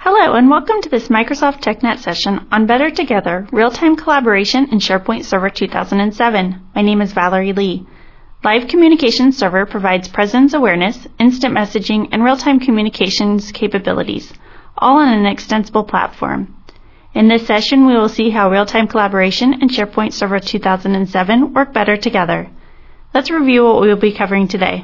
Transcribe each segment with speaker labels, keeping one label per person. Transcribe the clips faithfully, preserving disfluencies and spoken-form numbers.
Speaker 1: Hello and welcome to this Microsoft TechNet session on Better Together, Real-Time Collaboration in SharePoint Server two thousand seven. My name is Valerie Lee. Live Communications Server provides presence awareness, instant messaging, and real-time communications capabilities, all on an extensible platform. In this session, we will see how real-time collaboration and SharePoint Server two thousand seven work better together. Let's review what we will be covering today.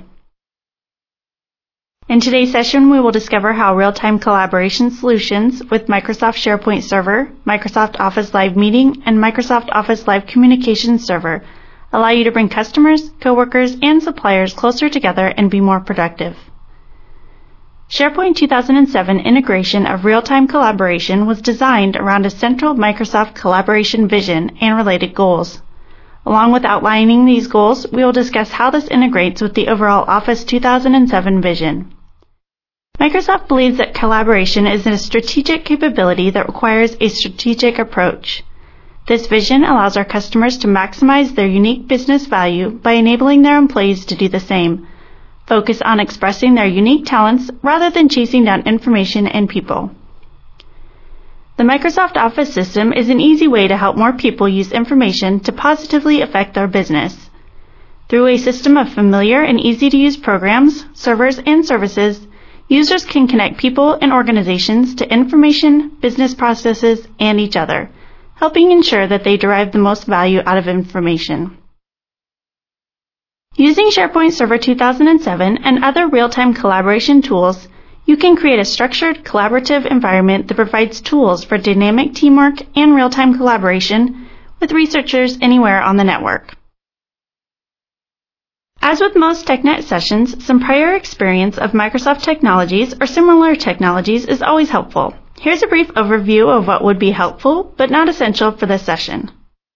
Speaker 1: In today's session, we will discover how real-time collaboration solutions with Microsoft SharePoint Server, Microsoft Office Live Meeting, and Microsoft Office Live Communications Server allow you to bring customers, coworkers, and suppliers closer together and be more productive. SharePoint two thousand seven integration of real-time collaboration was designed around a central Microsoft collaboration vision and related goals. Along with outlining these goals, we will discuss how this integrates with the overall Office two thousand seven vision. Microsoft believes that collaboration is a strategic capability that requires a strategic approach. This vision allows our customers to maximize their unique business value by enabling their employees to do the same, focus on expressing their unique talents rather than chasing down information and people. The Microsoft Office system is an easy way to help more people use information to positively affect their business. Through a system of familiar and easy-to-use programs, servers, and services, users can connect people and organizations to information, business processes, and each other, helping ensure that they derive the most value out of information. Using SharePoint Server two thousand seven and other real-time collaboration tools, you can create a structured, collaborative environment that provides tools for dynamic teamwork and real-time collaboration with researchers anywhere on the network. As with most TechNet sessions, some prior experience of Microsoft technologies or similar technologies is always helpful. Here's a brief overview of what would be helpful, but not essential for this session.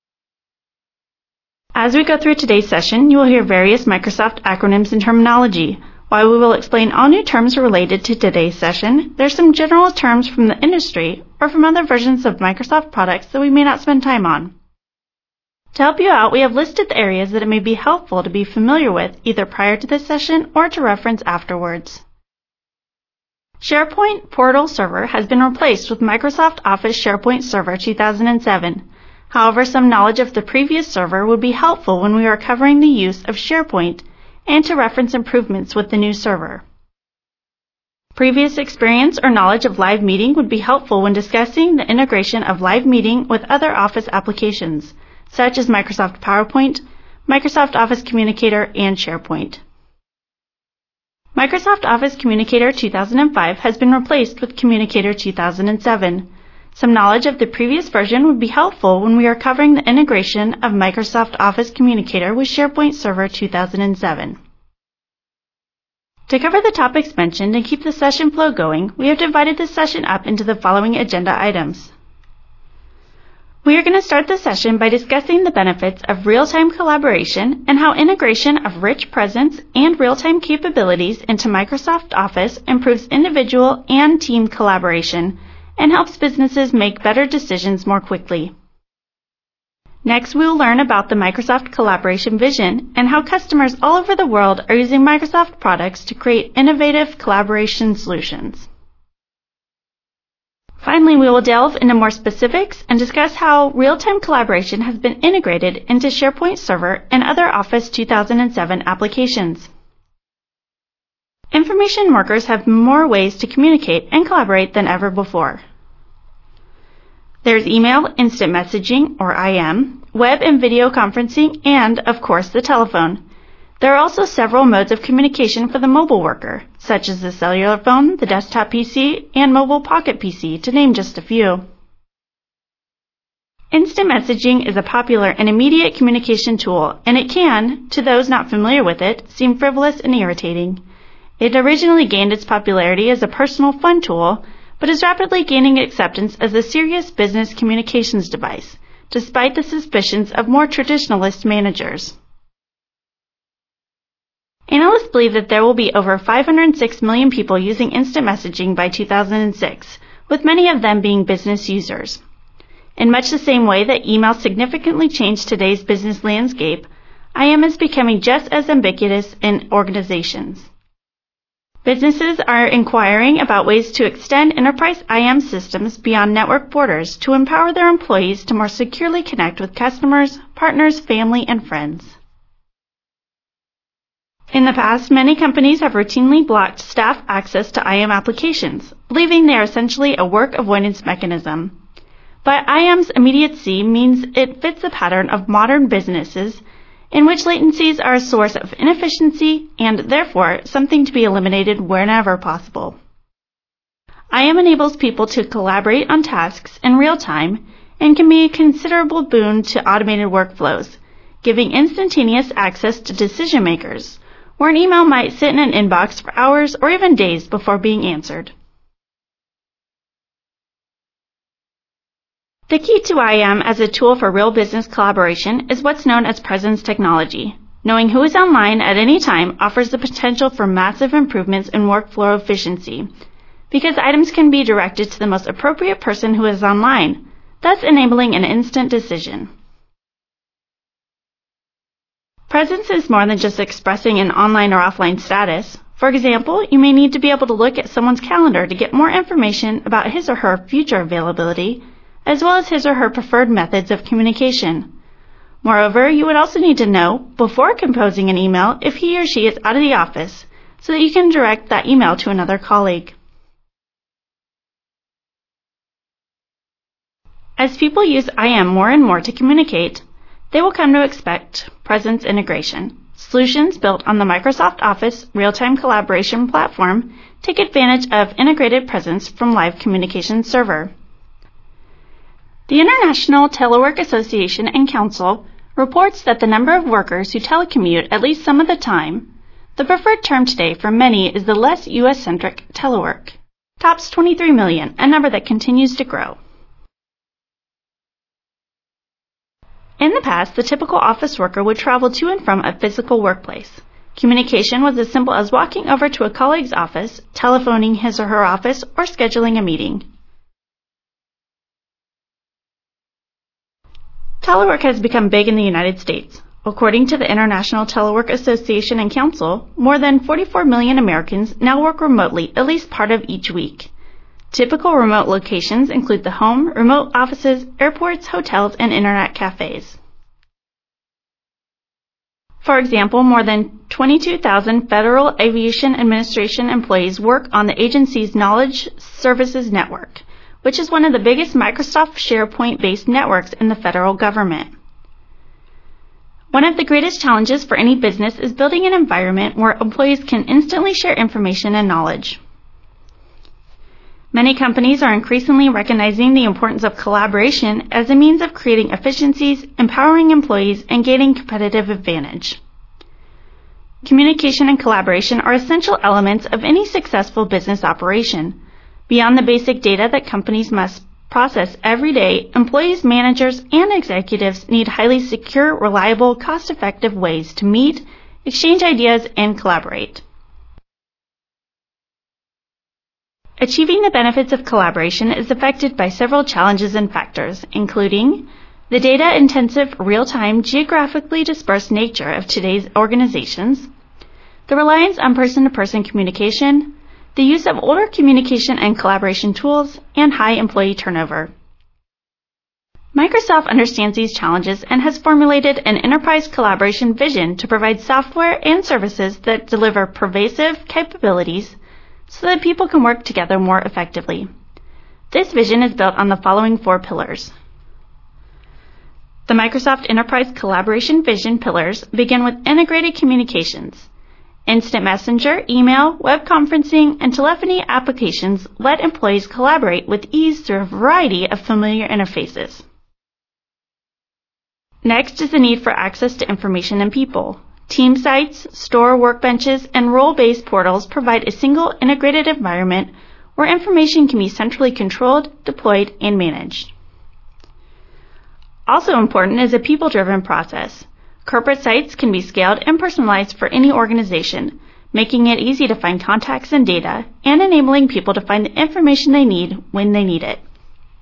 Speaker 1: As we go through today's session, you will hear various Microsoft acronyms and terminology. While we will explain all new terms related to today's session, there are some general terms from the industry or from other versions of Microsoft products that we may not spend time on. To help you out, we have listed the areas that it may be helpful to be familiar with either prior to this session or to reference afterwards. SharePoint Portal Server has been replaced with Microsoft Office SharePoint Server two thousand seven. However, some knowledge of the previous server would be helpful when we are covering the use of SharePoint and to reference improvements with the new server. Previous experience or knowledge of Live Meeting would be helpful when discussing the integration of Live Meeting with other Office applications, such as Microsoft PowerPoint, Microsoft Office Communicator, and SharePoint. Microsoft Office Communicator two thousand five has been replaced with Communicator two thousand seven. Some knowledge of the previous version would be helpful when we are covering the integration of Microsoft Office Communicator with SharePoint Server two thousand seven. To cover the topics mentioned and keep the session flow going, we have divided this session up into the following agenda items. We are going to start the session by discussing the benefits of real-time collaboration and how integration of rich presence and real-time capabilities into Microsoft Office improves individual and team collaboration and helps businesses make better decisions more quickly. Next, we will learn about the Microsoft Collaboration Vision and how customers all over the world are using Microsoft products to create innovative collaboration solutions. Finally, we will delve into more specifics and discuss how real-time collaboration has been integrated into SharePoint Server and other Office two thousand seven applications. Information workers have more ways to communicate and collaborate than ever before. There's email, instant messaging, or I M, web and video conferencing, and, of course, the telephone. There are also several modes of communication for the mobile worker, such as the cellular phone, the desktop P C, and mobile pocket P C, to name just a few. Instant messaging is a popular and immediate communication tool, and it can, to those not familiar with it, seem frivolous and irritating. It originally gained its popularity as a personal fun tool, but is rapidly gaining acceptance as a serious business communications device, despite the suspicions of more traditionalist managers. Analysts believe that there will be over five hundred six million people using instant messaging by two thousand six, with many of them being business users. In much the same way that email significantly changed today's business landscape, I M is becoming just as ubiquitous in organizations. Businesses are inquiring about ways to extend enterprise I A M systems beyond network borders to empower their employees to more securely connect with customers, partners, family, and friends. In the past, many companies have routinely blocked staff access to I A M applications, believing they are essentially a work avoidance mechanism. But I A M's immediacy means it fits the pattern of modern businesses in which latencies are a source of inefficiency and, therefore, something to be eliminated whenever possible. I A M enables people to collaborate on tasks in real time and can be a considerable boon to automated workflows, giving instantaneous access to decision makers, where an email might sit in an inbox for hours or even days before being answered. The key to I A M as a tool for real business collaboration is what's known as presence technology. Knowing who is online at any time offers the potential for massive improvements in workflow efficiency, because items can be directed to the most appropriate person who is online, thus enabling an instant decision. Presence is more than just expressing an online or offline status. For example, you may need to be able to look at someone's calendar to get more information about his or her future availability, as well as his or her preferred methods of communication. Moreover, you would also need to know, before composing an email, if he or she is out of the office, so that you can direct that email to another colleague. As people use I A M more and more to communicate, they will come to expect presence integration. Solutions built on the Microsoft Office real-time collaboration platform take advantage of integrated presence from Live Communications Server. The International Telework Association and Council reports that the number of workers who telecommute at least some of the time, the preferred term today for many is the less U S-centric telework, tops twenty-three million, a number that continues to grow. In the past, the typical office worker would travel to and from a physical workplace. Communication was as simple as walking over to a colleague's office, telephoning his or her office, or scheduling a meeting. Telework has become big in the United States. According to the International Telework Association and Council, more than forty-four million Americans now work remotely at least part of each week. Typical remote locations include the home, remote offices, airports, hotels, and internet cafes. For example, more than twenty-two thousand Federal Aviation Administration employees work on the agency's Knowledge Services Network, which is one of the biggest Microsoft SharePoint-based networks in the federal government. One of the greatest challenges for any business is building an environment where employees can instantly share information and knowledge. Many companies are increasingly recognizing the importance of collaboration as a means of creating efficiencies, empowering employees, and gaining competitive advantage. Communication and collaboration are essential elements of any successful business operation. Beyond the basic data that companies must process every day, employees, managers, and executives need highly secure, reliable, cost-effective ways to meet, exchange ideas, and collaborate. Achieving the benefits of collaboration is affected by several challenges and factors, including the data-intensive, real-time, geographically dispersed nature of today's organizations, the reliance on person-to-person communication, the use of older communication and collaboration tools, and high employee turnover. Microsoft understands these challenges and has formulated an enterprise collaboration vision to provide software and services that deliver pervasive capabilities so that people can work together more effectively. This vision is built on the following four pillars. The Microsoft Enterprise Collaboration Vision pillars begin with integrated communications. Instant messenger, email, web conferencing, and telephony applications let employees collaborate with ease through a variety of familiar interfaces. Next is the need for access to information and people. Team sites, store workbenches, and role-based portals provide a single integrated environment where information can be centrally controlled, deployed, and managed. Also important is a people-driven process. Corporate sites can be scaled and personalized for any organization, making it easy to find contacts and data, and enabling people to find the information they need when they need it.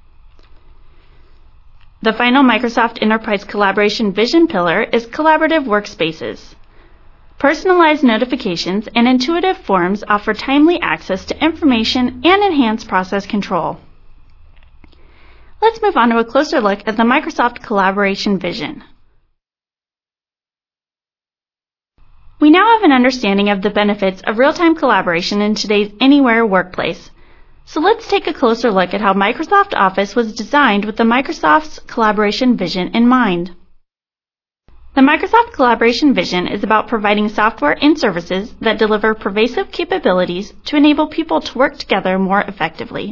Speaker 1: The final Microsoft Enterprise Collaboration Vision pillar is collaborative workspaces. Personalized notifications and intuitive forms offer timely access to information and enhance process control. Let's move on to a closer look at the Microsoft Collaboration Vision. We now have an understanding of the benefits of real-time collaboration in today's anywhere workplace. So let's take a closer look at how Microsoft Office was designed with the Microsoft's Collaboration Vision in mind. The Microsoft Collaboration Vision is about providing software and services that deliver pervasive capabilities to enable people to work together more effectively.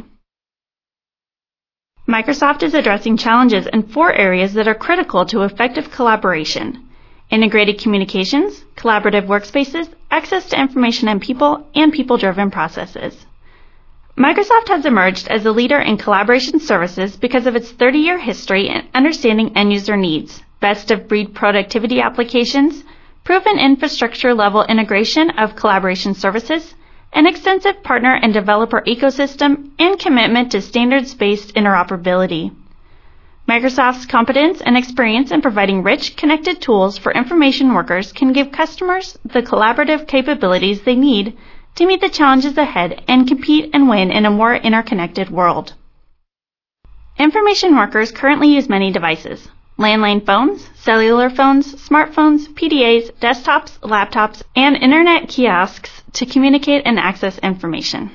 Speaker 1: Microsoft is addressing challenges in four areas that are critical to effective collaboration: integrated communications, collaborative workspaces, access to information and people, and people-driven processes. Microsoft has emerged as a leader in collaboration services because of its thirty-year history in understanding end-user needs, best-of-breed productivity applications, proven infrastructure-level integration of collaboration services, an extensive partner and developer ecosystem, and commitment to standards-based interoperability. Microsoft's competence and experience in providing rich, connected tools for information workers can give customers the collaborative capabilities they need to meet the challenges ahead and compete and win in a more interconnected world. Information workers currently use many devices: landline phones, cellular phones, smartphones, P D As, desktops, laptops, and internet kiosks to communicate and access information.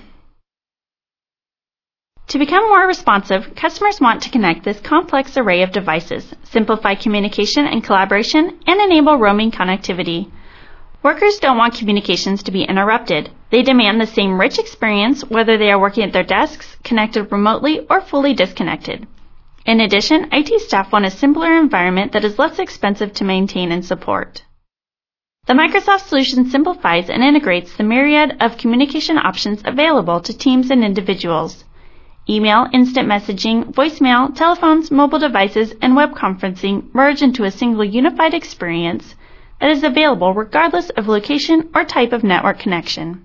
Speaker 1: To become more responsive, customers want to connect this complex array of devices, simplify communication and collaboration, and enable roaming connectivity. Workers don't want communications to be interrupted. They demand the same rich experience whether they are working at their desks, connected remotely, or fully disconnected. In addition, I T staff want a simpler environment that is less expensive to maintain and support. The Microsoft solution simplifies and integrates the myriad of communication options available to teams and individuals. Email, instant messaging, voicemail, telephones, mobile devices, and web conferencing merge into a single unified experience that is available regardless of location or type of network connection.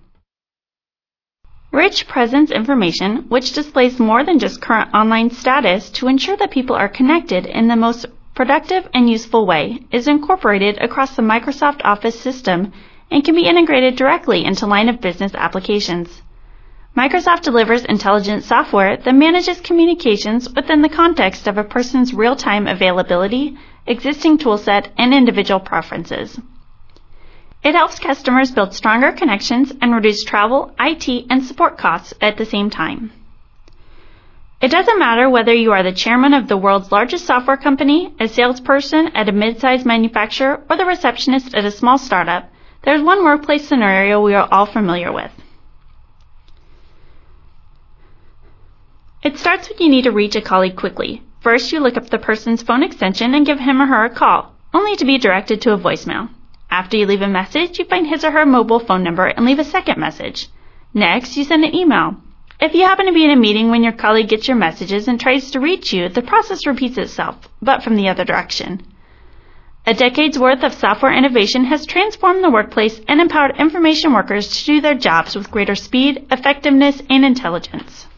Speaker 1: Rich presence information, which displays more than just current online status to ensure that people are connected in the most productive and useful way, is incorporated across the Microsoft Office system and can be integrated directly into line of business applications. Microsoft delivers intelligent software that manages communications within the context of a person's real-time availability, existing toolset, and individual preferences. It helps customers build stronger connections and reduce travel, I T, and support costs at the same time. It doesn't matter whether you are the chairman of the world's largest software company, a salesperson at a mid-sized manufacturer, or the receptionist at a small startup, there's one workplace scenario we are all familiar with. It starts when you need to reach a colleague quickly. First, you look up the person's phone extension and give him or her a call, only to be directed to a voicemail. After you leave a message, you find his or her mobile phone number and leave a second message. Next, you send an email. If you happen to be in a meeting when your colleague gets your messages and tries to reach you, the process repeats itself, but from the other direction. A decade's worth of software innovation has transformed the workplace and empowered information workers to do their jobs with greater speed, effectiveness, and intelligence.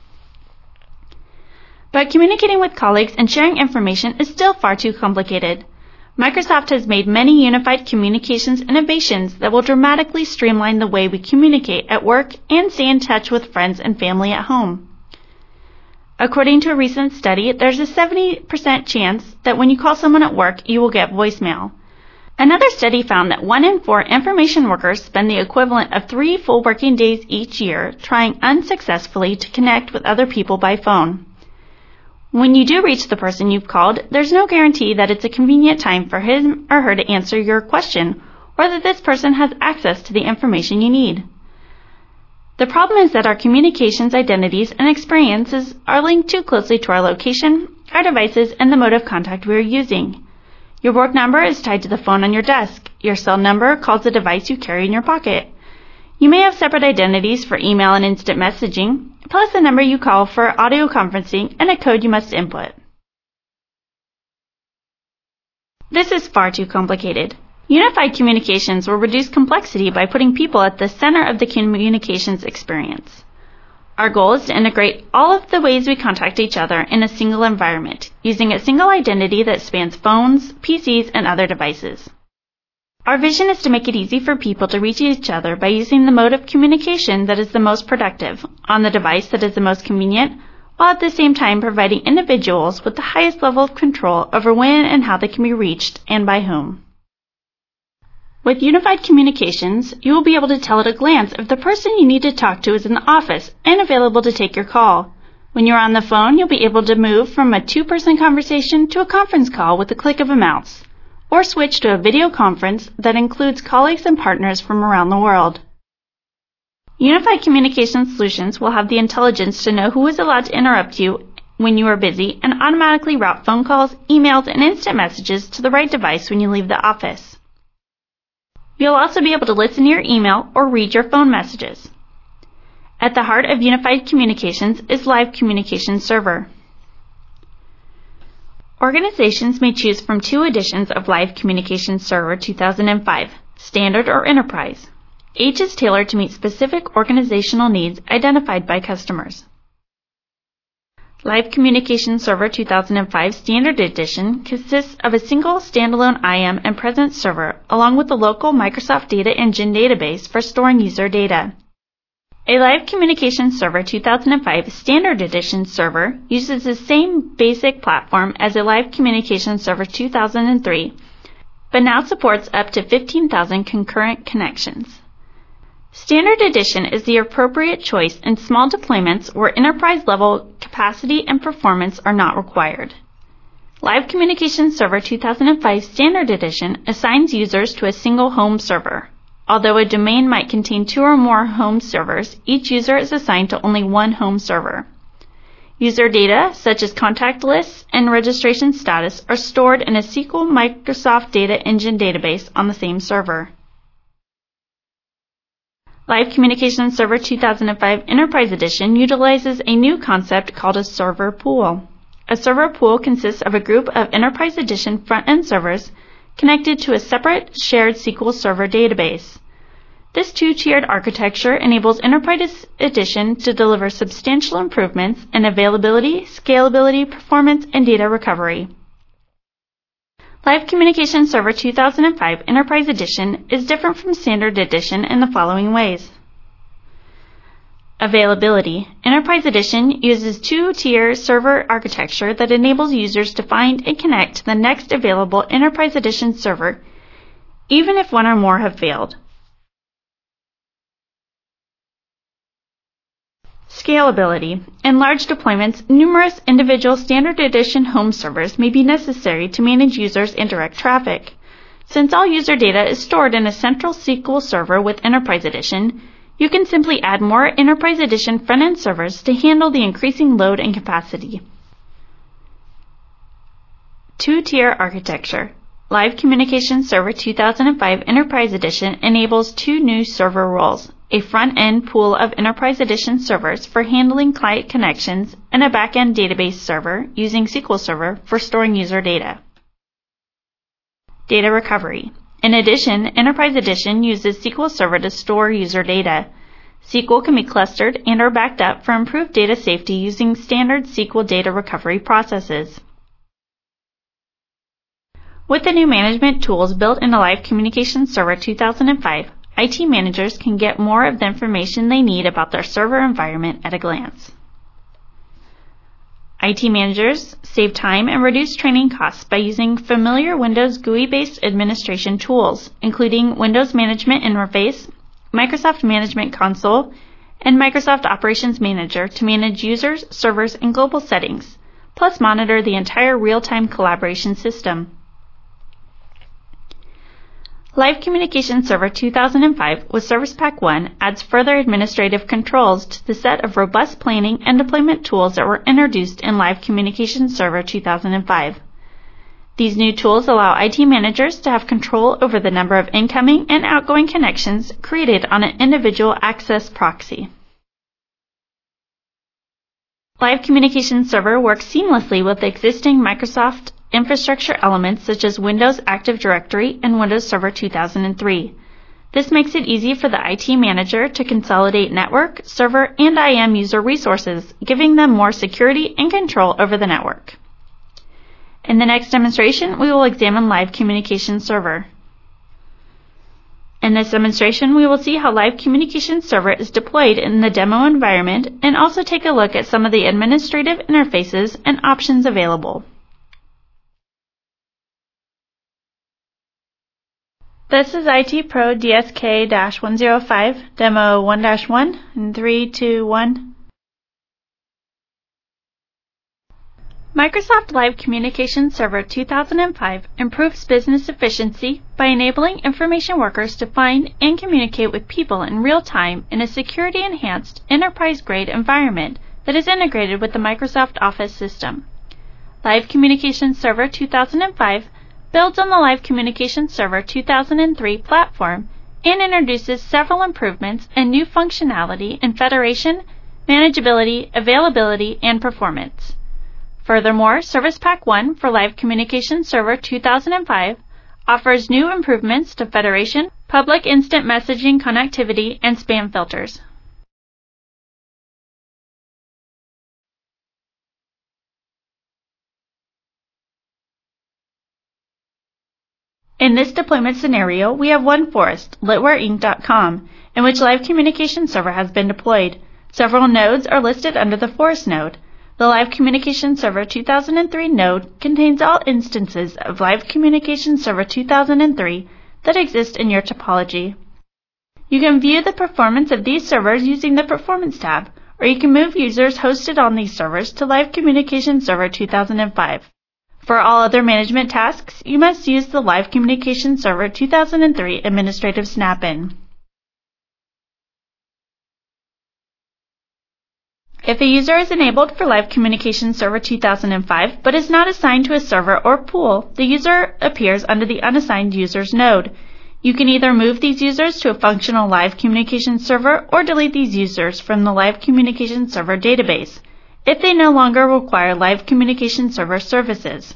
Speaker 1: But communicating with colleagues and sharing information is still far too complicated. Microsoft has made many unified communications innovations that will dramatically streamline the way we communicate at work and stay in touch with friends and family at home. According to a recent study, there's a seventy percent chance that when you call someone at work, you will get voicemail. Another study found that one in four information workers spend the equivalent of three full working days each year trying unsuccessfully to connect with other people by phone. When you do reach the person you've called, there's no guarantee that it's a convenient time for him or her to answer your question, or that this person has access to the information you need. The problem is that our communications identities and experiences are linked too closely to our location, our devices, and the mode of contact we are using. Your work number is tied to the phone on your desk. Your cell number calls the device you carry in your pocket. You may have separate identities for email and instant messaging, plus the number you call for audio conferencing and a code you must input. This is far too complicated. Unified communications will reduce complexity by putting people at the center of the communications experience. Our goal is to integrate all of the ways we contact each other in a single environment, using a single identity that spans phones, P Cs, and other devices. Our vision is to make it easy for people to reach each other by using the mode of communication that is the most productive, on the device that is the most convenient, while at the same time providing individuals with the highest level of control over when and how they can be reached and by whom. With Unified Communications, you will be able to tell at a glance if the person you need to talk to is in the office and available to take your call. When you're on the phone, you'll be able to move from a two-person conversation to a conference call with the click of a mouse, or switch to a video conference that includes colleagues and partners from around the world. Unified Communication Solutions will have the intelligence to know who is allowed to interrupt you when you are busy and automatically route phone calls, emails, and instant messages to the right device when you leave the office. You'll also be able to listen to your email or read your phone messages. At the heart of Unified Communications is Live Communication Server. Organizations may choose from two editions of Live Communication Server two thousand five, Standard or Enterprise. Each is tailored to meet specific organizational needs identified by customers. Live Communication Server two thousand five Standard Edition consists of a single standalone I A M and Presence server along with the local Microsoft Data Engine database for storing user data. A Live Communication Server two thousand five Standard Edition server uses the same basic platform as a Live Communication Server two thousand three, but now supports up to fifteen thousand concurrent connections. Standard Edition is the appropriate choice in small deployments where enterprise-level capacity and performance are not required. Live Communication Server two thousand five Standard Edition assigns users to a single home server. Although a domain might contain two or more home servers, each user is assigned to only one home server. User data, such as contact lists and registration status, are stored in a S Q L Microsoft Data Engine database on the same server. Live Communication Server two thousand five Enterprise Edition utilizes a new concept called a server pool. A server pool consists of a group of Enterprise Edition front-end servers connected to a separate shared S Q L Server database. This two-tiered architecture enables Enterprise Edition to deliver substantial improvements in availability, scalability, performance, and data recovery. Live Communication Server two thousand five Enterprise Edition is different from Standard Edition in the following ways. Availability. Enterprise Edition uses two-tier server architecture that enables users to find and connect to the next available Enterprise Edition server, even if one or more have failed. Scalability. In large deployments, numerous individual Standard Edition home servers may be necessary to manage users' indirect traffic. Since all user data is stored in a central S Q L server with Enterprise Edition, you can simply add more Enterprise Edition front-end servers to handle the increasing load and capacity. Two-tier architecture. Live Communication Server two thousand five Enterprise Edition enables two new server roles, a front-end pool of Enterprise Edition servers for handling client connections and a back-end database server using S Q L Server for storing user data. Data recovery. In addition, Enterprise Edition uses S Q L Server to store user data. S Q L can be clustered and or backed up for improved data safety using standard S Q L data recovery processes. With the new management tools built into Live Communication Server two thousand five, I T managers can get more of the information they need about their server environment at a glance. I T managers save time and reduce training costs by using familiar Windows G U I-based administration tools, including Windows Management Interface, Microsoft Management Console, and Microsoft Operations Manager to manage users, servers, and global settings, plus monitor the entire real-time collaboration system. Live Communication Server two thousand five with Service Pack one adds further administrative controls to the set of robust planning and deployment tools that were introduced in Live Communication Server two thousand five. These new tools allow I T managers to have control over the number of incoming and outgoing connections created on an individual access proxy. Live Communication Server works seamlessly with existing Microsoft infrastructure elements such as Windows Active Directory and Windows Server two thousand three. This makes it easy for the I T manager to consolidate network, server, and I A M user resources, giving them more security and control over the network. In the next demonstration, we will examine Live Communication Server. In this demonstration, we will see how Live Communications Server is deployed in the demo environment and also take a look at some of the administrative interfaces and options available. This is I T Pro D S K one oh five, Demo one dash one, in three, two, one. Microsoft Live Communications Server two thousand five improves business efficiency by enabling information workers to find and communicate with people in real time in a security-enhanced, enterprise-grade environment that is integrated with the Microsoft Office system. Live Communications Server two thousand five builds on the Live Communications Server two thousand three platform and introduces several improvements and new functionality in federation, manageability, availability, and performance. Furthermore, Service Pack one for Live Communications Server two thousand five offers new improvements to federation, public instant messaging connectivity, and spam filters. In this deployment scenario, we have one forest, litware inc dot com, in which Live Communications Server has been deployed. Several nodes are listed under the forest node. The Live Communications Server two thousand three node contains all instances of Live Communications Server two thousand three that exist in your topology. You can view the performance of these servers using the Performance tab, or you can move users hosted on these servers to Live Communications Server two thousand five. For all other management tasks, you must use the Live Communications Server two thousand three Administrative Snap-in. If a user is enabled for Live Communications Server two thousand five but is not assigned to a server or pool, the user appears under the Unassigned Users node. You can either move these users to a functional Live Communications Server or delete these users from the Live Communications Server database if they no longer require Live Communications Server services.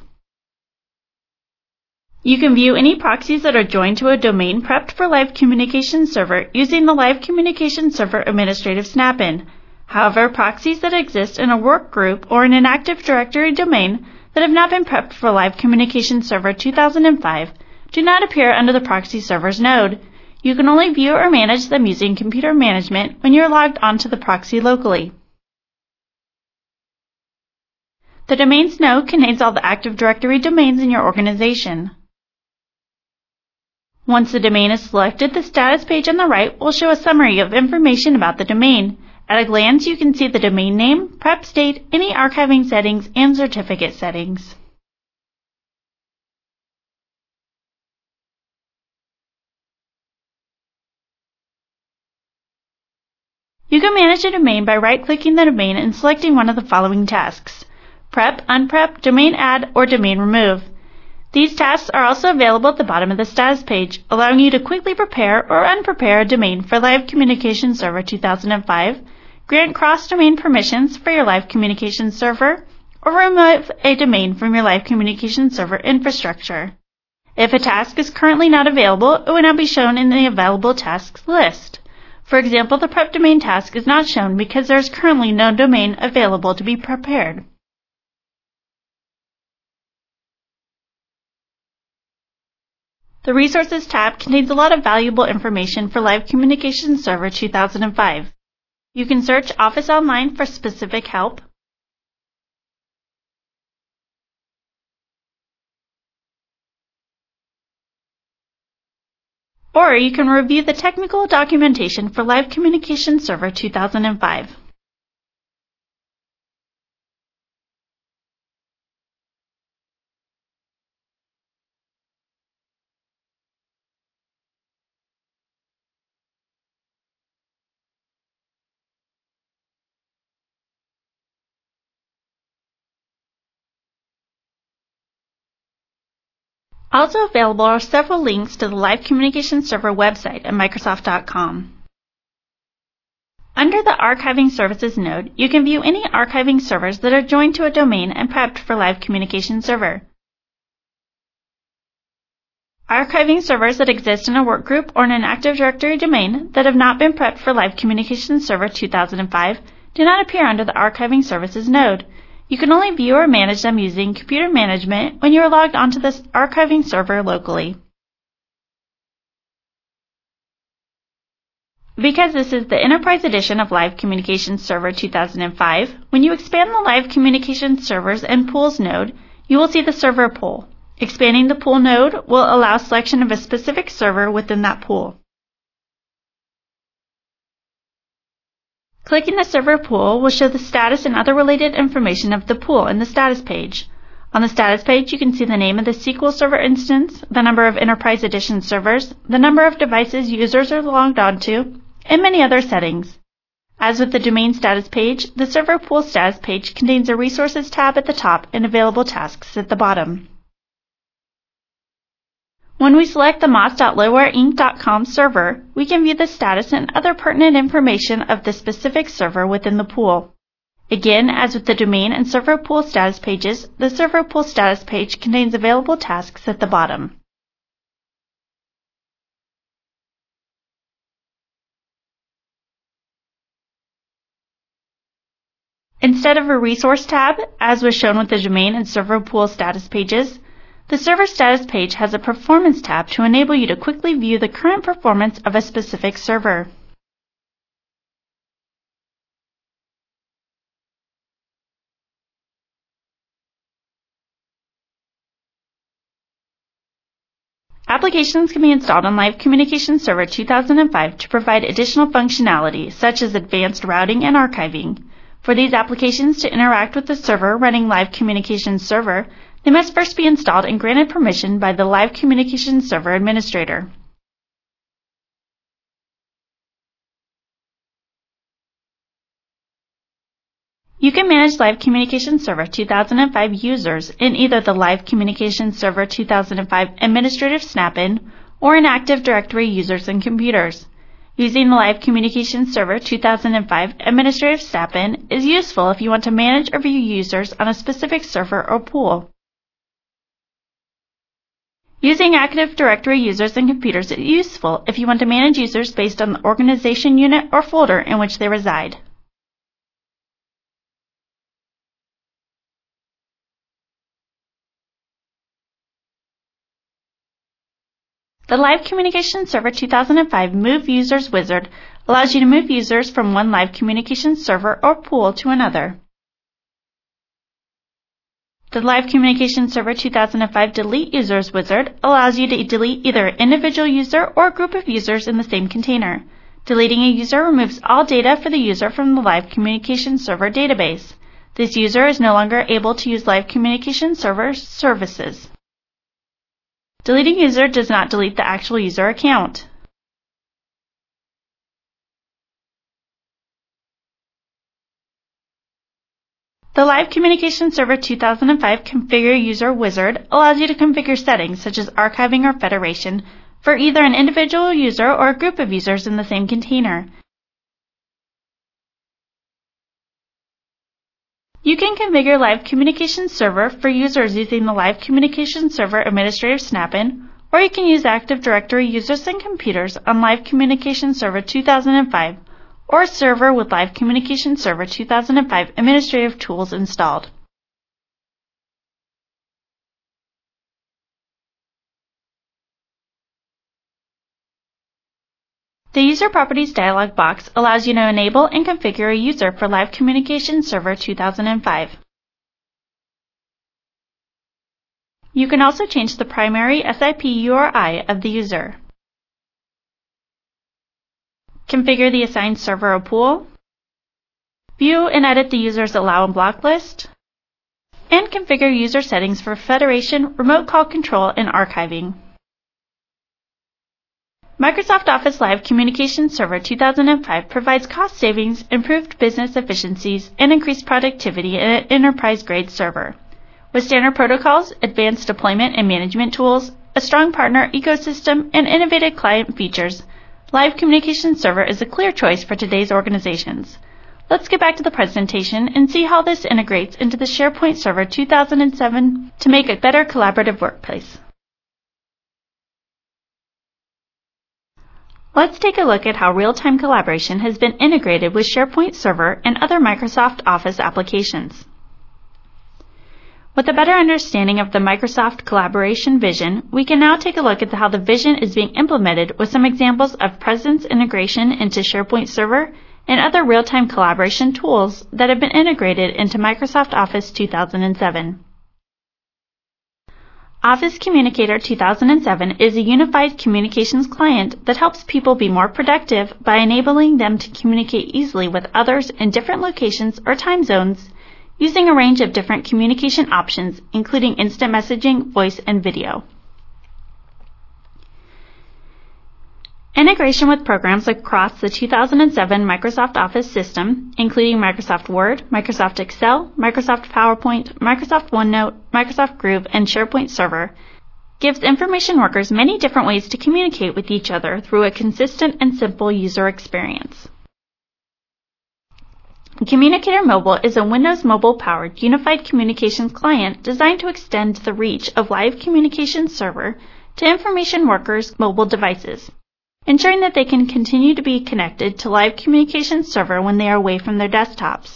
Speaker 1: You can view any proxies that are joined to a domain prepped for Live Communications Server using the Live Communications Server Administrative Snap-in. However, proxies that exist in a work group or in an Active Directory domain that have not been prepped for Live Communications Server two thousand five do not appear under the Proxy Servers node. You can only view or manage them using Computer Management when you are logged onto the proxy locally. The Domains node contains all the Active Directory domains in your organization. Once the domain is selected, the status page on the right will show a summary of information about the domain. At a glance, you can see the domain name, prep state, any archiving settings, and certificate settings. You can manage a domain by right-clicking the domain and selecting one of the following tasks: prep, unprep, domain add, or domain remove. These tasks are also available at the bottom of the status page, allowing you to quickly prepare or unprepare a domain for Live Communications Server two thousand five, grant cross-domain permissions for your Live Communications Server, or remove a domain from your Live Communications Server infrastructure. If a task is currently not available, it will not be shown in the Available Tasks list. For example, the prep domain task is not shown because there is currently no domain available to be prepared. The Resources tab contains a lot of valuable information for Live Communications Server two thousand five. You can search Office Online for specific help, or you can review the technical documentation for Live Communications Server two thousand five. Also available are several links to the Live Communications Server website at Microsoft dot com. Under the Archiving Services node, you can view any archiving servers that are joined to a domain and prepped for Live Communications Server. Archiving servers that exist in a workgroup or in an Active Directory domain that have not been prepped for Live Communications Server two thousand five do not appear under the Archiving Services node. You can only view or manage them using Computer Management when you are logged onto this archiving server locally. Because this is the Enterprise Edition of Live Communications Server two thousand five, when you expand the Live Communications Servers and Pools node, you will see the Server Pool. Expanding the Pool node will allow selection of a specific server within that pool. Clicking the Server Pool will show the status and other related information of the pool in the Status page. On the Status page, you can see the name of the S Q L Server instance, the number of Enterprise Edition servers, the number of devices users are logged onto, and many other settings. As with the Domain Status page, the Server Pool Status page contains a Resources tab at the top and available tasks at the bottom. When we select the moss dot loware inc dot com server, we can view the status and other pertinent information of the specific server within the pool. Again, as with the Domain and Server Pool Status pages, the Server Pool Status page contains available tasks at the bottom. Instead of a Resource tab, as was shown with the Domain and Server Pool Status pages, the Server Status page has a Performance tab to enable you to quickly view the current performance of a specific server. Applications can be installed on Live Communications Server two thousand five to provide additional functionality, such as advanced routing and archiving. For these applications to interact with the server running Live Communications Server, they must first be installed and granted permission by the Live Communications Server administrator. You can manage Live Communications Server two thousand five users in either the Live Communications Server two thousand five Administrative Snap-in or in Active Directory users and computers. Using the Live Communications Server two thousand five Administrative Snap-in is useful if you want to manage or view users on a specific server or pool. Using Active Directory users and computers is useful if you want to manage users based on the organization unit or folder in which they reside. The Live Communications Server two thousand five Move Users wizard allows you to move users from one Live Communications server or pool to another. The Live Communications Server two thousand five Delete Users wizard allows you to delete either an individual user or a group of users in the same container. Deleting a user removes all data for the user from the Live Communications Server database. This user is no longer able to use Live Communications Server services. Deleting user does not delete the actual user account. The Live Communications Server two thousand five Configure User wizard allows you to configure settings such as archiving or federation for either an individual user or a group of users in the same container. You can configure Live Communications Server for users using the Live Communications Server Administrative Snap-in, or you can use Active Directory users and computers on Live Communications Server two thousand five, or a server with Live Communications Server two thousand five administrative tools installed. The User Properties dialog box allows you to enable and configure a user for Live Communications Server two thousand five. You can also change the primary S I P U R I of the user. Configure the assigned server or pool. View and edit the user's allow and block list. And configure user settings for federation, remote call control, and archiving. Microsoft Office Live Communications Server two thousand five provides cost savings, improved business efficiencies, and increased productivity in an enterprise-grade server. With standard protocols, advanced deployment and management tools, a strong partner ecosystem, and innovative client features, Live Communications Server is a clear choice for today's organizations. Let's get back to the presentation and see how this integrates into the SharePoint Server two thousand seven to make a better collaborative workplace. Let's take a look at how real-time collaboration has been integrated with SharePoint Server and other Microsoft Office applications. With a better understanding of the Microsoft collaboration vision, we can now take a look at how the vision is being implemented with some examples of Presence integration into SharePoint Server and other real-time collaboration tools that have been integrated into Microsoft Office two thousand seven. Office Communicator two thousand seven is a unified communications client that helps people be more productive by enabling them to communicate easily with others in different locations or time zones using a range of different communication options, including instant messaging, voice, and video. Integration with programs across the two thousand seven Microsoft Office system, including Microsoft Word, Microsoft Excel, Microsoft PowerPoint, Microsoft OneNote, Microsoft Groove, and SharePoint Server, gives information workers many different ways to communicate with each other through a consistent and simple user experience. Communicator Mobile is a Windows mobile-powered unified communications client designed to extend the reach of Live Communications Server to information workers' mobile devices, ensuring that they can continue to be connected to Live Communications Server when they are away from their desktops.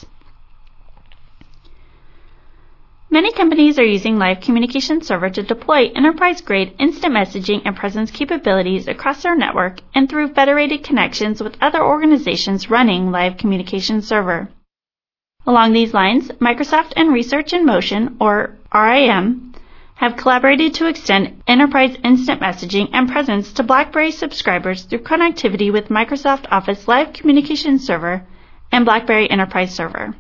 Speaker 1: Many companies are using Live Communications Server to deploy enterprise-grade instant messaging and presence capabilities across their network and through federated connections with other organizations running Live Communications Server. Along these lines, Microsoft and Research in Motion, or R I M, have collaborated to extend enterprise instant messaging and presence to BlackBerry subscribers through connectivity with Microsoft Office Live Communications Server and BlackBerry Enterprise Server.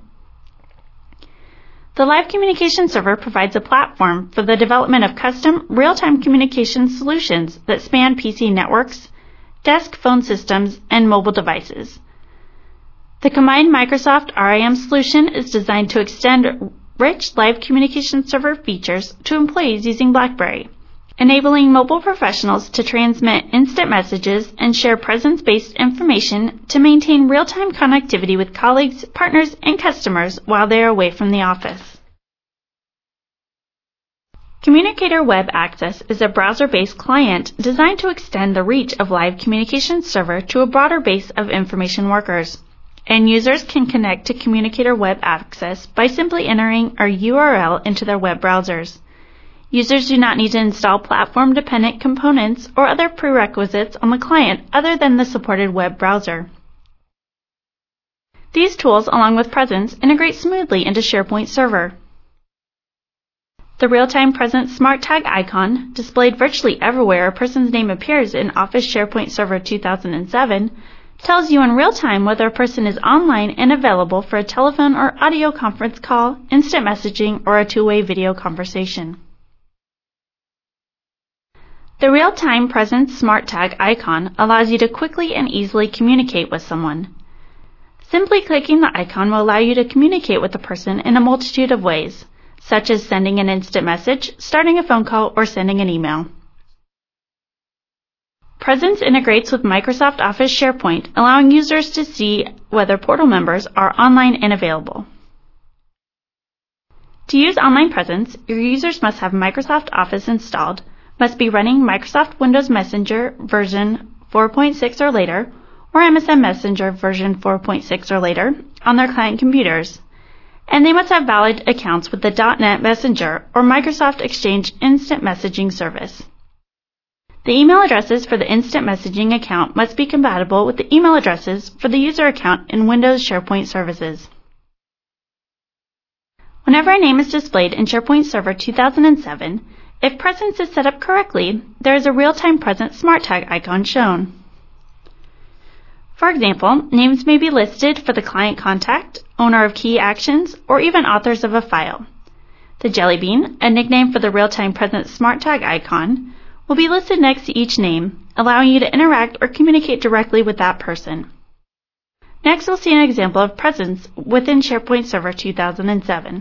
Speaker 1: The Live Communications Server provides a platform for the development of custom real-time communication solutions that span P C networks, desk phone systems, and mobile devices. The combined Microsoft R I M solution is designed to extend rich Live Communications Server features to employees using BlackBerry, enabling mobile professionals to transmit instant messages and share presence-based information to maintain real-time connectivity with colleagues, partners, and customers while they are away from the office. Communicator Web Access is a browser-based client designed to extend the reach of Live Communications Server to a broader base of information workers. And users can connect to Communicator Web Access by simply entering a U R L into their web browsers. Users do not need to install platform-dependent components or other prerequisites on the client other than the supported web browser. These tools, along with Presence, integrate smoothly into SharePoint Server. The real-time Presence Smart Tag icon, displayed virtually everywhere a person's name appears in Office SharePoint Server two thousand seven, tells you in real time whether a person is online and available for a telephone or audio conference call, instant messaging, or a two-way video conversation. The real-time Presence Smart Tag icon allows you to quickly and easily communicate with someone. Simply clicking the icon will allow you to communicate with a person in a multitude of ways, such as sending an instant message, starting a phone call, or sending an email. Presence integrates with Microsoft Office SharePoint, allowing users to see whether portal members are online and available. To use Online Presence, your users must have Microsoft Office installed, must be running Microsoft Windows Messenger version four point six or later, or M S N Messenger version four point six or later on their client computers, and they must have valid accounts with the dot net Messenger or Microsoft Exchange Instant Messaging service. The email addresses for the instant messaging account must be compatible with the email addresses for the user account in Windows SharePoint services. Whenever a name is displayed in SharePoint Server two thousand seven, if Presence is set up correctly, there is a real-time Presence Smart Tag icon shown. For example, names may be listed for the client contact, owner of key actions, or even authors of a file. The Jelly Bean, a nickname for the real-time Presence Smart Tag icon, will be listed next to each name, allowing you to interact or communicate directly with that person. Next, we'll see an example of Presence within SharePoint Server two thousand seven.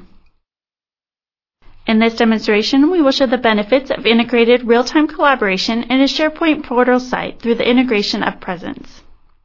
Speaker 1: In this demonstration, we will show the benefits of integrated real-time collaboration in a SharePoint portal site through the integration of Presence.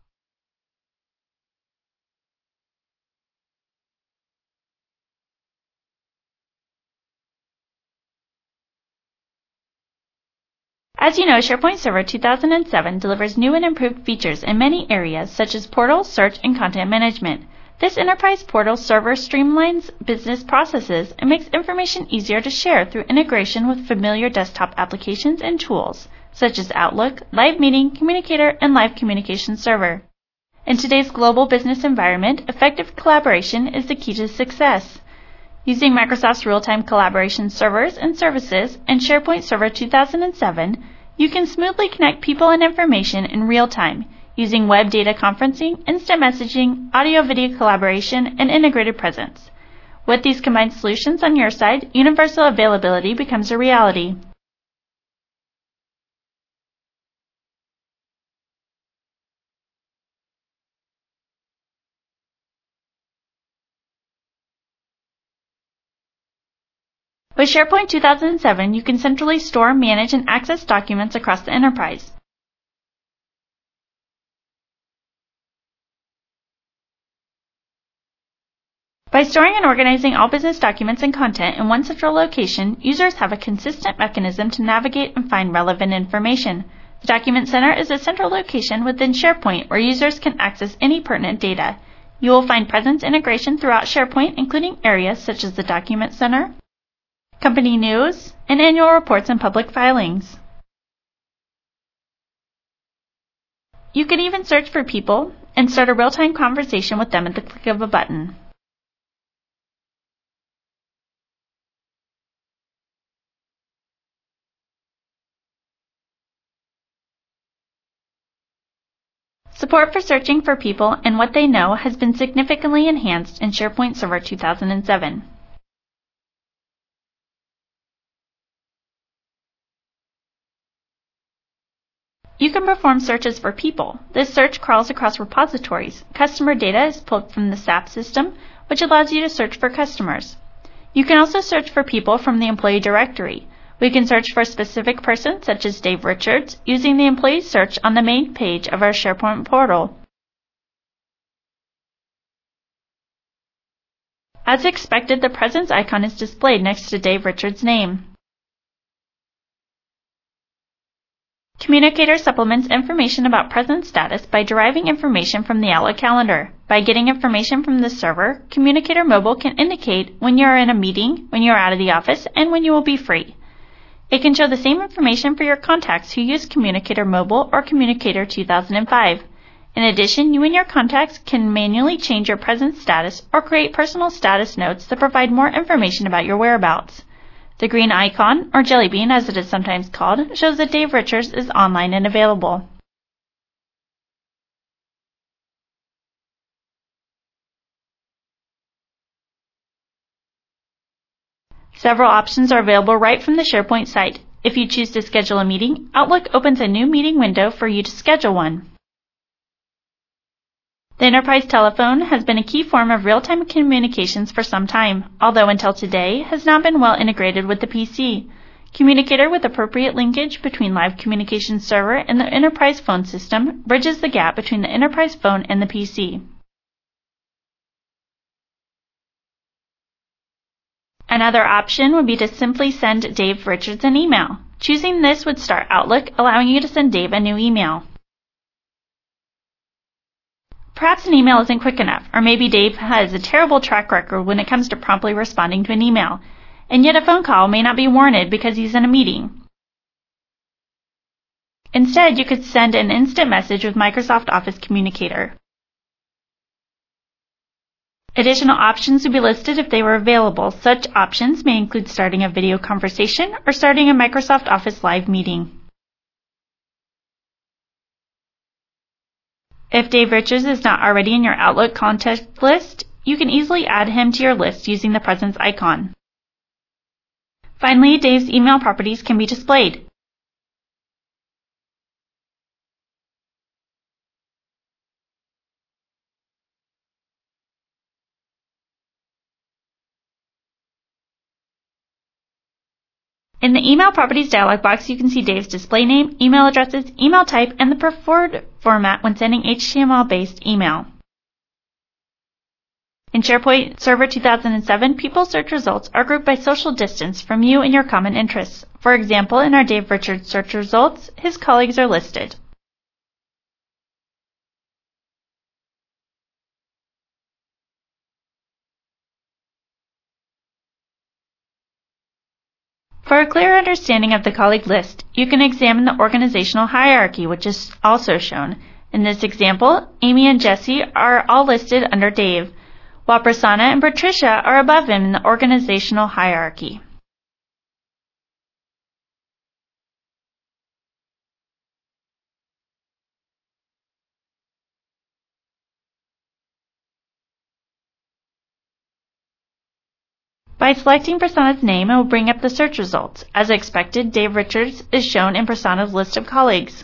Speaker 1: As you know, SharePoint Server two thousand seven delivers new and improved features in many areas such as portal, search, and content management. This enterprise portal server streamlines business processes and makes information easier to share through integration with familiar desktop applications and tools, such as Outlook, Live Meeting, Communicator, and Live Communication Server. In today's global business environment, effective collaboration is the key to success. Using Microsoft's real-time collaboration servers and services and SharePoint Server two thousand seven, you can smoothly connect people and information in real time, using web data conferencing, instant messaging, audio-video collaboration, and integrated presence. With these combined solutions on your side, universal availability becomes a reality. With SharePoint two thousand seven, you can centrally store, manage, and access documents across the enterprise. By storing and organizing all business documents and content in one central location, users have a consistent mechanism to navigate and find relevant information. The Document Center is a central location within SharePoint where users can access any pertinent data. You will find presence integration throughout SharePoint, including areas such as the Document Center, company news, and annual reports and public filings. You can even search for people and start a real-time conversation with them at the click of a button. Support for searching for people and what they know has been significantly enhanced in SharePoint Server two thousand seven. You can perform searches for people. This search crawls across repositories. Customer data is pulled from the S A P system, which allows you to search for customers. You can also search for people from the employee directory. We can search for a specific person, such as Dave Richards, using the employee search on the main page of our SharePoint portal. As expected, the presence icon is displayed next to Dave Richards' name. Communicator supplements information about presence status by deriving information from the Outlook calendar. By getting information from the server, Communicator Mobile can indicate when you are in a meeting, when you are out of the office, and when you will be free. It can show the same information for your contacts who use Communicator Mobile or Communicator two thousand five. In addition, you and your contacts can manually change your presence status or create personal status notes that provide more information about your whereabouts. The green icon, or jelly bean as it is sometimes called, shows that Dave Richards is online and available. Several options are available right from the SharePoint site. If you choose to schedule a meeting, Outlook opens a new meeting window for you to schedule one. The enterprise telephone has been a key form of real-time communications for some time, although until today has not been well integrated with the P C. Communicator with appropriate linkage between Live Communication Server and the enterprise phone system bridges the gap between the enterprise phone and the P C. Another option would be to simply send Dave Richards an email. Choosing this would start Outlook, allowing you to send Dave a new email. Perhaps an email isn't quick enough, or maybe Dave has a terrible track record when it comes to promptly responding to an email, and yet a phone call may not be warranted because he's in a meeting. Instead, you could send an instant message with Microsoft Office Communicator. Additional options would be listed if they were available. Such options may include starting a video conversation or starting a Microsoft Office Live meeting. If Dave Richards is not already in your Outlook contact list, you can easily add him to your list using the presence icon. Finally, Dave's email properties can be displayed. In the Email Properties dialog box, you can see Dave's display name, email addresses, email type, and the preferred format when sending H T M L-based email. In SharePoint Server two thousand seven, people search results are grouped by social distance from you and your common interests. For example, in our Dave Richards search results, his colleagues are listed. For a clear understanding of the colleague list, you can examine the organizational hierarchy, which is also shown. In this example, Amy and Jesse are all listed under Dave, while Prasanna and Patricia are above him in the organizational hierarchy. By selecting Prasanna's name, it will bring up the search results. As expected, Dave Richards is shown in Prasanna's list of colleagues.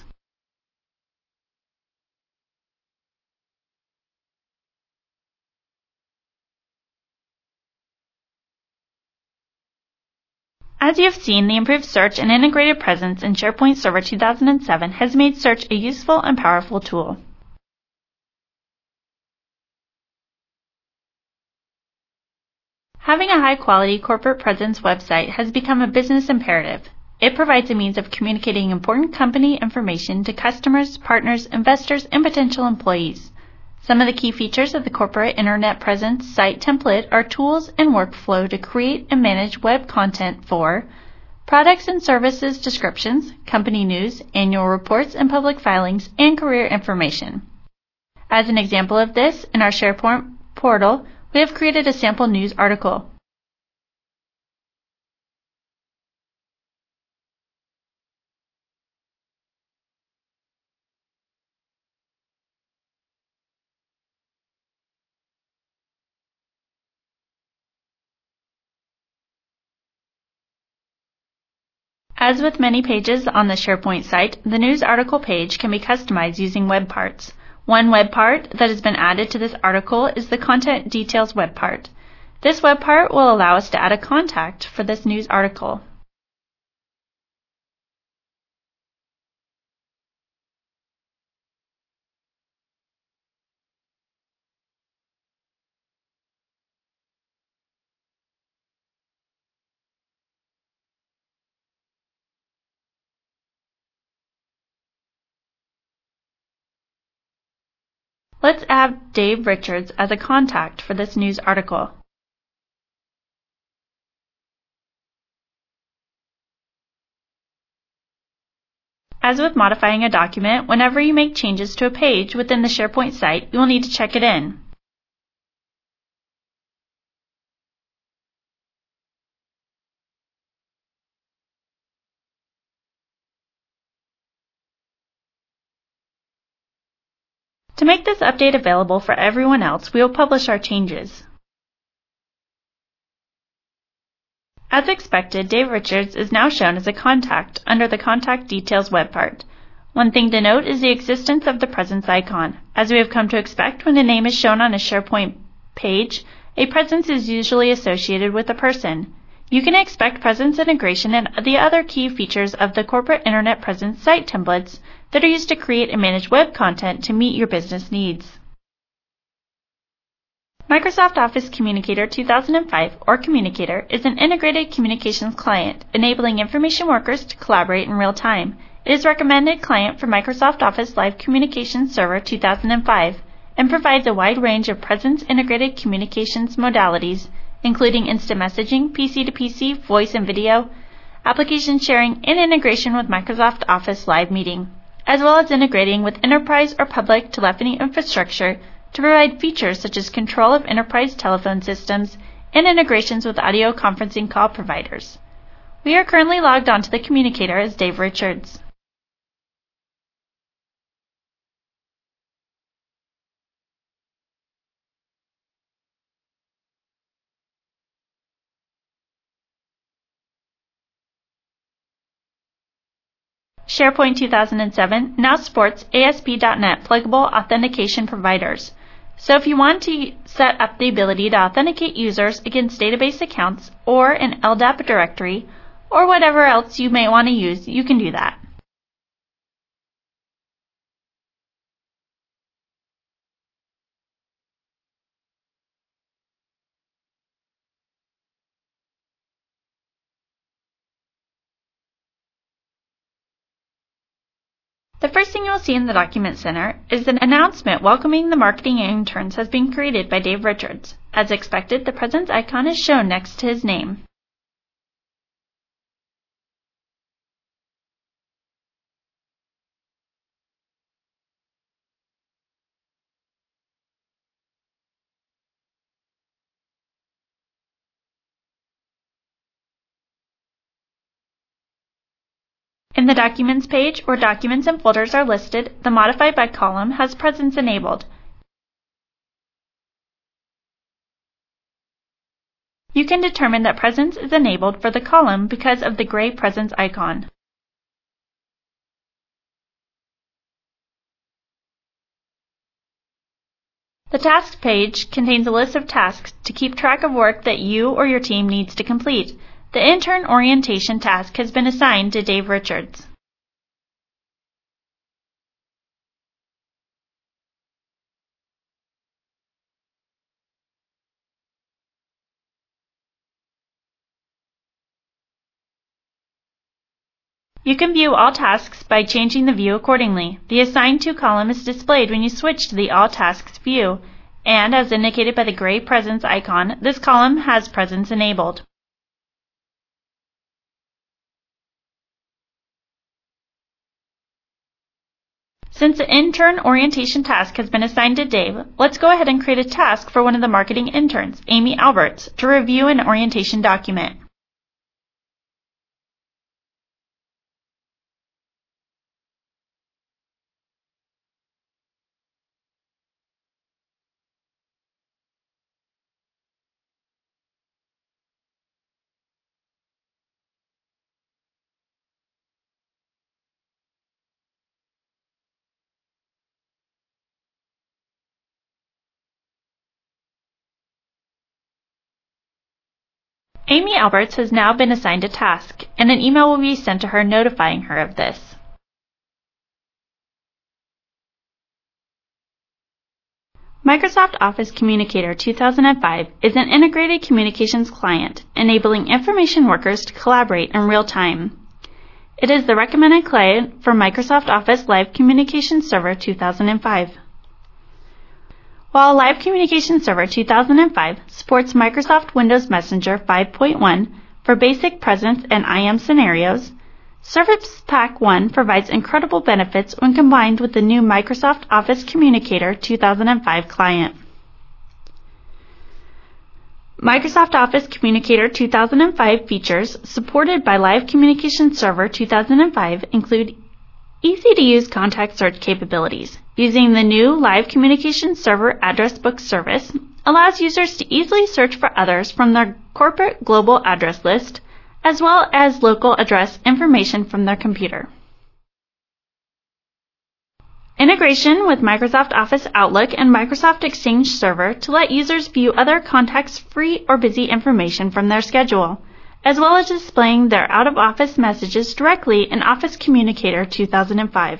Speaker 1: As you have seen, the improved search and integrated presence in SharePoint Server two thousand seven has made search a useful and powerful tool. Having a high-quality corporate presence website has become a business imperative. It provides a means of communicating important company information to customers, partners, investors, and potential employees. Some of the key features of the Corporate Internet Presence Site Template are tools and workflow to create and manage web content for products and services descriptions, company news, annual reports and public filings, and career information. As an example of this, in our SharePoint portal, we have created a sample news article. As with many pages on the SharePoint site, the news article page can be customized using web parts. One web part that has been added to this article is the Content Details web part. This web part will allow us to add a contact for this news article. Let's add Dave Richards as a contact for this news article. As with modifying a document, whenever you make changes to a page within the SharePoint site, you will need to check it in. To make this update available for everyone else, we will publish our changes. As expected, Dave Richards is now shown as a contact under the Contact Details web part. One thing to note is the existence of the presence icon. As we have come to expect, when a name is shown on a SharePoint page, a presence is usually associated with a person. You can expect presence integration and the other key features of the Corporate Internet Presence site templates that are used to create and manage web content to meet your business needs. Microsoft Office Communicator two thousand five, or Communicator, is an integrated communications client, enabling information workers to collaborate in real time. It is a recommended client for Microsoft Office Live Communications Server two thousand five and provides a wide range of presence-integrated communications modalities, including instant messaging, P C to P C, voice and video, application sharing, and integration with Microsoft Office Live Meeting, as well as integrating with enterprise or public telephony infrastructure to provide features such as control of enterprise telephone systems and integrations with audio conferencing call providers. We are currently logged onto the Communicator as Dave Richards. SharePoint two thousand seven now supports A S P dot net pluggable authentication providers. So if you want to set up the ability to authenticate users against database accounts or an L D A P directory or whatever else you may want to use, you can do that. The first thing you will see in the Document Center is an announcement welcoming the marketing interns has been created by Dave Richards. As expected, the presence icon is shown next to his name. When the Documents page or Documents and Folders are listed, the Modify By column has Presence enabled. You can determine that Presence is enabled for the column because of the gray Presence icon. The Tasks page contains a list of tasks to keep track of work that you or your team needs to complete. The Intern Orientation task has been assigned to Dave Richards. You can view all tasks by changing the view accordingly. The Assigned To column is displayed when you switch to the All Tasks view, and as indicated by the gray Presence icon, this column has Presence enabled. Since the Intern Orientation task has been assigned to Dave, let's go ahead and create a task for one of the marketing interns, Amy Alberts, to review an orientation document. Amy Alberts has now been assigned a task, and an email will be sent to her notifying her of this. Microsoft Office Communicator two thousand five is an integrated communications client, enabling information workers to collaborate in real time. It is the recommended client for Microsoft Office Live Communication Server two thousand five. While Live Communication Server two thousand five supports Microsoft Windows Messenger five point one for basic presence and I M scenarios, Service Pack one provides incredible benefits when combined with the new Microsoft Office Communicator two thousand five client. Microsoft Office Communicator two thousand five features supported by Live Communication Server two thousand five include easy-to-use contact search capabilities. Using the new Live Communication Server Address Book service allows users to easily search for others from their corporate global address list, as well as local address information from their computer. Integration with Microsoft Office Outlook and Microsoft Exchange Server to let users view other contacts' free or busy information from their schedule, as well as displaying their out-of-office messages directly in Office Communicator two thousand five.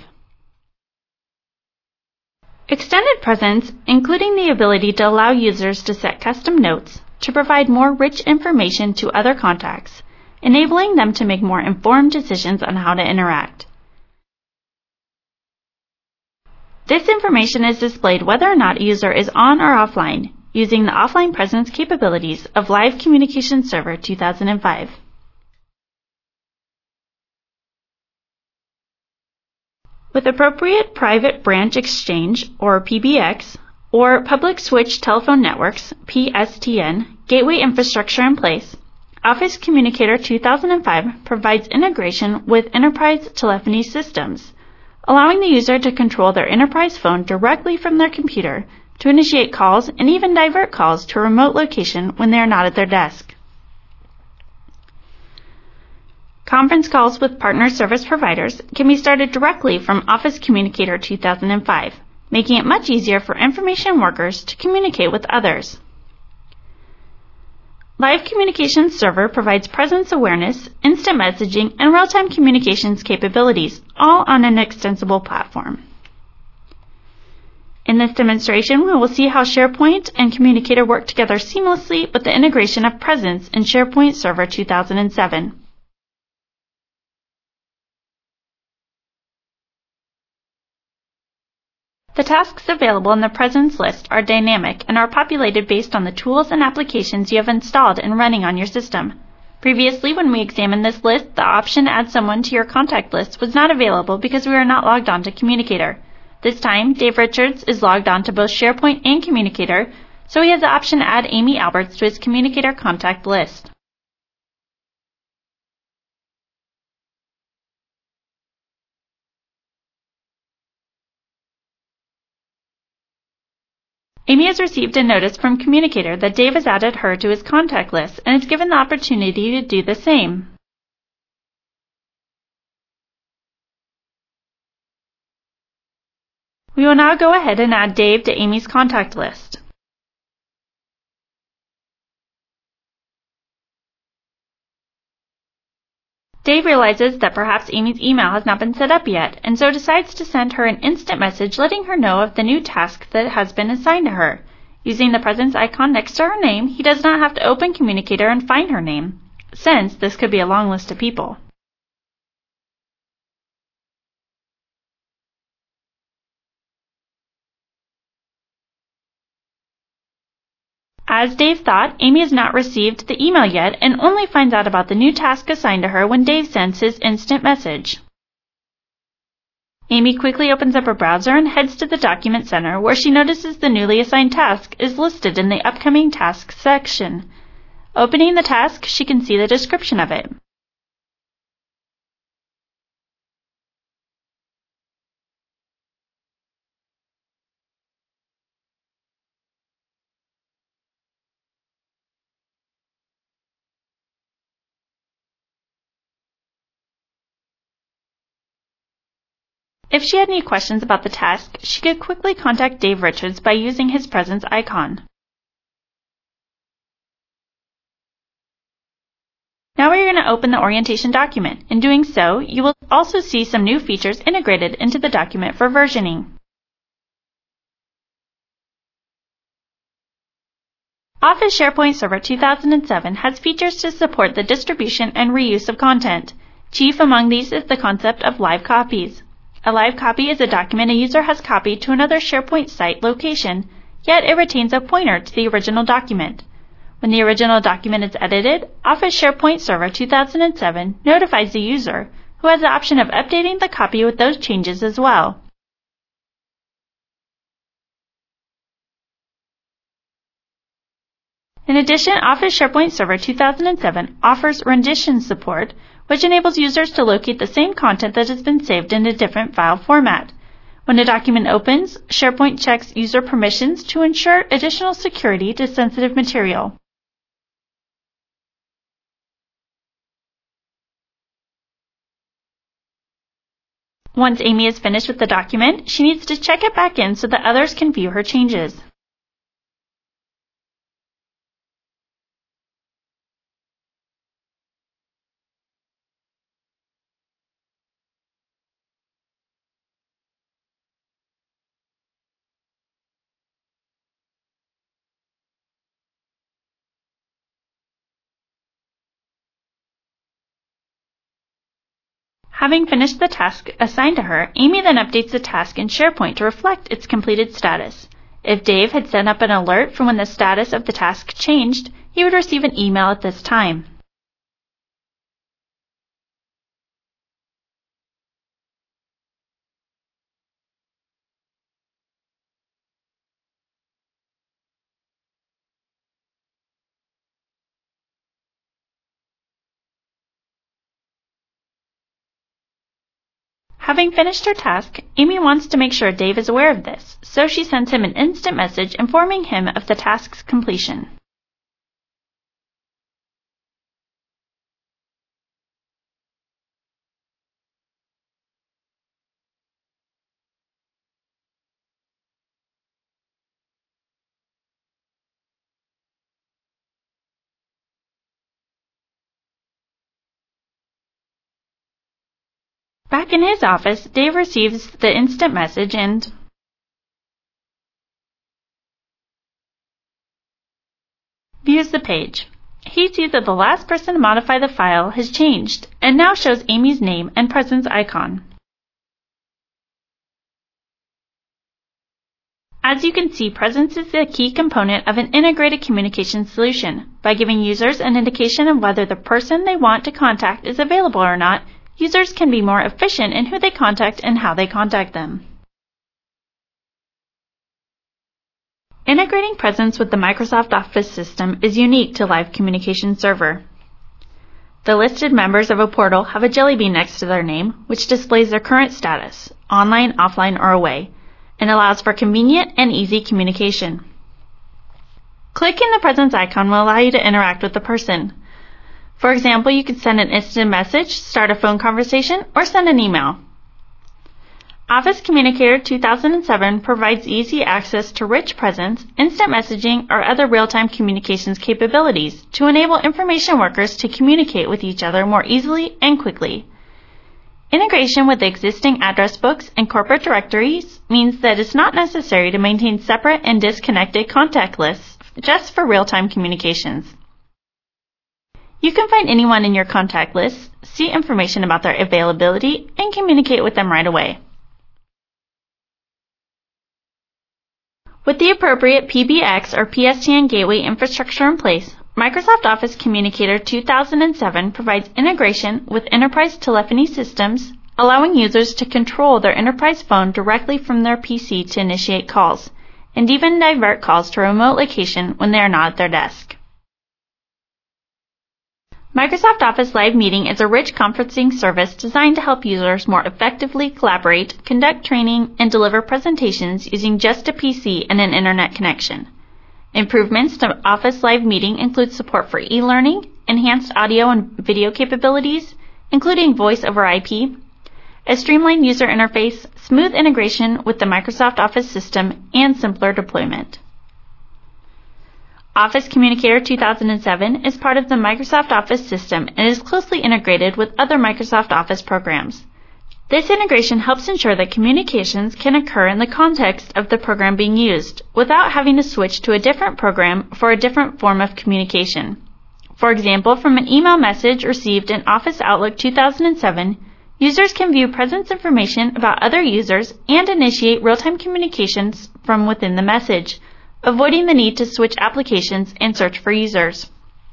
Speaker 1: Extended Presence, including the ability to allow users to set custom notes to provide more rich information to other contacts, enabling them to make more informed decisions on how to interact. This information is displayed whether or not a user is on or offline, using the offline presence capabilities of Live Communication Server two thousand five. With appropriate Private Branch Exchange, or P B X, or Public Switch Telephone Networks, P S T N, gateway infrastructure in place, Office Communicator two thousand five provides integration with enterprise telephony systems, allowing the user to control their enterprise phone directly from their computer to initiate calls and even divert calls to a remote location when they are not at their desk. Conference calls with partner service providers can be started directly from Office Communicator two thousand five, making it much easier for information workers to communicate with others. Live Communication Server provides presence awareness, instant messaging, and real-time communications capabilities, all on an extensible platform. In this demonstration, we will see how SharePoint and Communicator work together seamlessly with the integration of Presence in SharePoint Server two thousand seven. The tasks available in the Presence list are dynamic and are populated based on the tools and applications you have installed and running on your system. Previously, when we examined this list, the option Add Someone to Your Contact List was not available because we are not logged on to Communicator. This time, Dave Richards is logged on to both SharePoint and Communicator, so he has the option to add Amy Alberts to his Communicator contact list. Amy has received a notice from Communicator that Dave has added her to his contact list and is given the opportunity to do the same. We will now go ahead and add Dave to Amy's contact list. Dave realizes that perhaps Amy's email has not been set up yet, and so decides to send her an instant message letting her know of the new task that has been assigned to her. Using the presence icon next to her name, he does not have to open Communicator and find her name, since this could be a long list of people. As Dave thought, Amy has not received the email yet and only finds out about the new task assigned to her when Dave sends his instant message. Amy quickly opens up her browser and heads to the Document Center, where she notices the newly assigned task is listed in the Upcoming Tasks section. Opening the task, she can see the description of it. If she had any questions about the task, she could quickly contact Dave Richards by using his presence icon. Now we're going to open the orientation document. In doing so, you will also see some new features integrated into the document for versioning. Office SharePoint Server two thousand seven has features to support the distribution and reuse of content. Chief among these is the concept of live copies. A live copy is a document a user has copied to another SharePoint site location, yet it retains a pointer to the original document. When the original document is edited, Office SharePoint Server two thousand seven notifies the user, who has the option of updating the copy with those changes as well. In addition, Office SharePoint Server two thousand seven offers rendition support, which enables users to locate the same content that has been saved in a different file format. When a document opens, SharePoint checks user permissions to ensure additional security to sensitive material. Once Amy is finished with the document, she needs to check it back in so that others can view her changes. Having finished the task assigned to her, Amy then updates the task in SharePoint to reflect its completed status. If Dave had set up an alert for when the status of the task changed, he would receive an email at this time. Having finished her task, Amy wants to make sure Dave is aware of this, so she sends him an instant message informing him of the task's completion. Back in his office, Dave receives the instant message and views the page. He sees that the last person to modify the file has changed and now shows Amy's name and presence icon. As you can see, presence is a key component of an integrated communication solution. By giving users an indication of whether the person they want to contact is available or not, users can be more efficient in who they contact and how they contact them. Integrating Presence with the Microsoft Office system is unique to Live Communication Server. The listed members of a portal have a jelly bean next to their name, which displays their current status, online, offline, or away, and allows for convenient and easy communication. Clicking the presence icon will allow you to interact with the person. For example, you could send an instant message, start a phone conversation, or send an email. Office Communicator two thousand seven provides easy access to rich presence, instant messaging, or other real-time communications capabilities to enable information workers to communicate with each other more easily and quickly. Integration with existing address books and corporate directories means that it's not necessary to maintain separate and disconnected contact lists just for real-time communications. You can find anyone in your contact list, see information about their availability, and communicate with them right away. With the appropriate P B X or P S T N gateway infrastructure in place, Microsoft Office Communicator two thousand seven provides integration with enterprise telephony systems, allowing users to control their enterprise phone directly from their P C to initiate calls, and even divert calls to a remote location when they are not at their desk. Microsoft Office Live Meeting is a rich conferencing service designed to help users more effectively collaborate, conduct training, and deliver presentations using just a P C and an internet connection. Improvements to Office Live Meeting include support for e-learning, enhanced audio and video capabilities, including voice over I P, a streamlined user interface, smooth integration with the Microsoft Office system, and simpler deployment. Office Communicator two thousand seven is part of the Microsoft Office system and is closely integrated with other Microsoft Office programs. This integration helps ensure that communications can occur in the context of the program being used, without having to switch to a different program for a different form of communication. For example, from an email message received in Office Outlook two thousand seven, users can view presence information about other users and initiate real-time communications from within the message, avoiding the need to switch applications and search for users.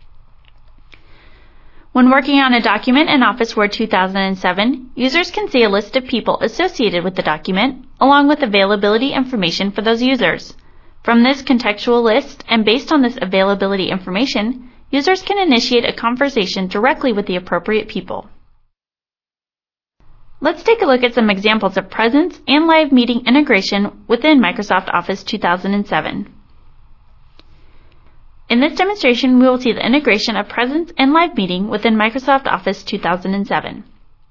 Speaker 1: When working on a document in Office Word two thousand seven, users can see a list of people associated with the document, along with availability information for those users. From this contextual list, and based on this availability information, users can initiate a conversation directly with the appropriate people. Let's take a look at some examples of presence and live meeting integration within Microsoft Office two thousand seven. In this demonstration, we will see the integration of presence and live meeting within Microsoft Office two thousand seven.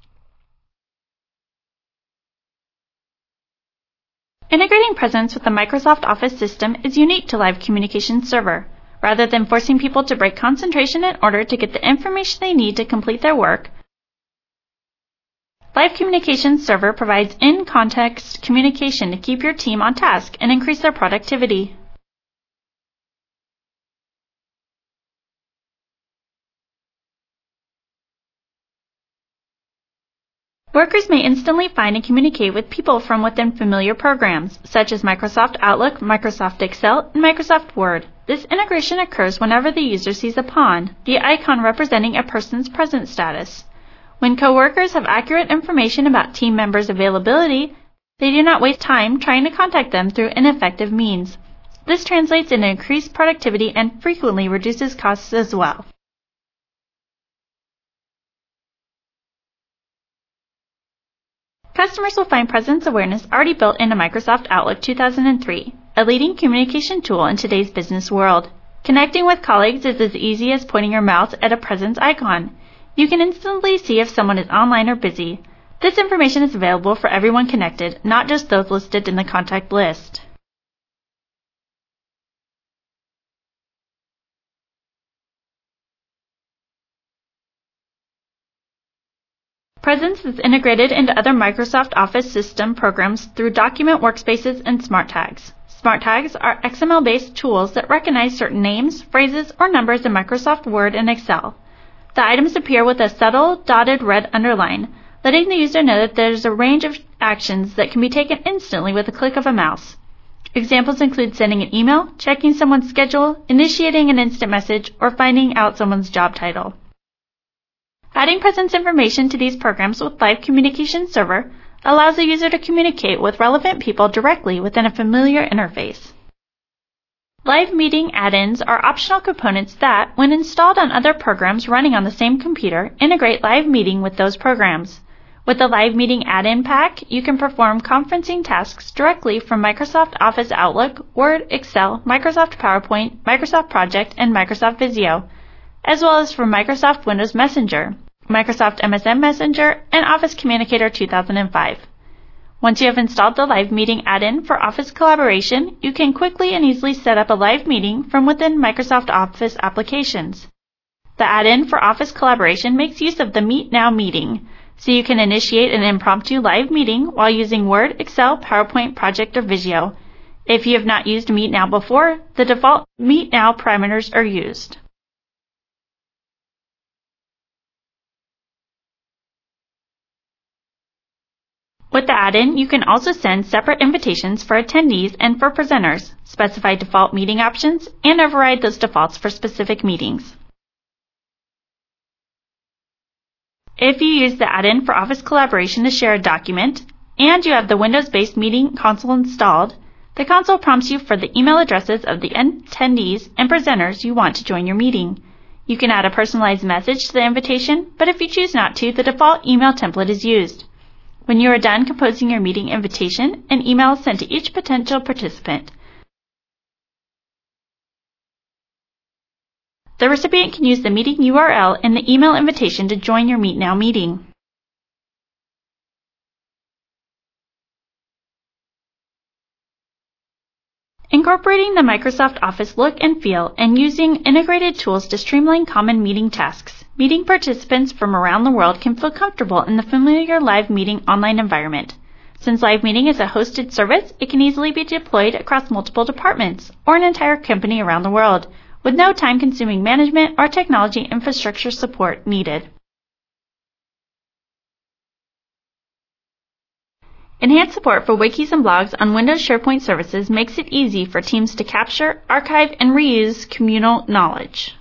Speaker 1: Integrating presence with the Microsoft Office system is unique to Live Communications Server. Rather than forcing people to break concentration in order to get the information they need to complete their work, Live Communications Server provides in-context communication to keep your team on task and increase their productivity. Workers may instantly find and communicate with people from within familiar programs, such as Microsoft Outlook, Microsoft Excel, and Microsoft Word. This integration occurs whenever the user sees a pawn, the icon representing a person's present status. When coworkers have accurate information about team members' availability, they do not waste time trying to contact them through ineffective means. This translates into increased productivity and frequently reduces costs as well. Customers will find presence awareness already built into Microsoft Outlook two thousand three, a leading communication tool in today's business world. Connecting with colleagues is as easy as pointing your mouse at a presence icon. You can instantly see if someone is online or busy. This information is available for everyone connected, not just those listed in the contact list. Presence is integrated into other Microsoft Office system programs through Document Workspaces and Smart Tags. Smart Tags are X M L-based tools that recognize certain names, phrases, or numbers in Microsoft Word and Excel. The items appear with a subtle dotted red underline, letting the user know that there's a range of actions that can be taken instantly with a click of a mouse. Examples include sending an email, checking someone's schedule, initiating an instant message, or finding out someone's job title. Adding presence information to these programs with Live Communications Server allows the user to communicate with relevant people directly within a familiar interface. Live Meeting add-ins are optional components that, when installed on other programs running on the same computer, integrate Live Meeting with those programs. With the Live Meeting add-in pack, you can perform conferencing tasks directly from Microsoft Office Outlook, Word, Excel, Microsoft PowerPoint, Microsoft Project, and Microsoft Visio, as well as from Microsoft Windows Messenger, Microsoft M S N Messenger, and Office Communicator two thousand five. Once you have installed the Live Meeting add-in for Office collaboration, you can quickly and easily set up a live meeting from within Microsoft Office applications. The add-in for Office collaboration makes use of the Meet Now meeting, so you can initiate an impromptu live meeting while using Word, Excel, PowerPoint, Project, or Visio. If you have not used Meet Now before, the default Meet Now parameters are used. With the add-in, you can also send separate invitations for attendees and for presenters, specify default meeting options, and override those defaults for specific meetings. If you use the add-in for Office collaboration to share a document, and you have the Windows-based meeting console installed, the console prompts you for the email addresses of the attendees and presenters you want to join your meeting. You can add a personalized message to the invitation, but if you choose not to, the default email template is used. When you are done composing your meeting invitation, an email is sent to each potential participant. The recipient can use the meeting U R L in the email invitation to join your Meet Now meeting. Incorporating the Microsoft Office look and feel and using integrated tools to streamline common meeting tasks, meeting participants from around the world can feel comfortable in the familiar live meeting online environment. Since Live Meeting is a hosted service, it can easily be deployed across multiple departments or an entire company around the world, with no time-consuming management or technology infrastructure support needed. Enhanced support for wikis and blogs on Windows SharePoint services makes it easy for teams to capture, archive, and reuse communal knowledge.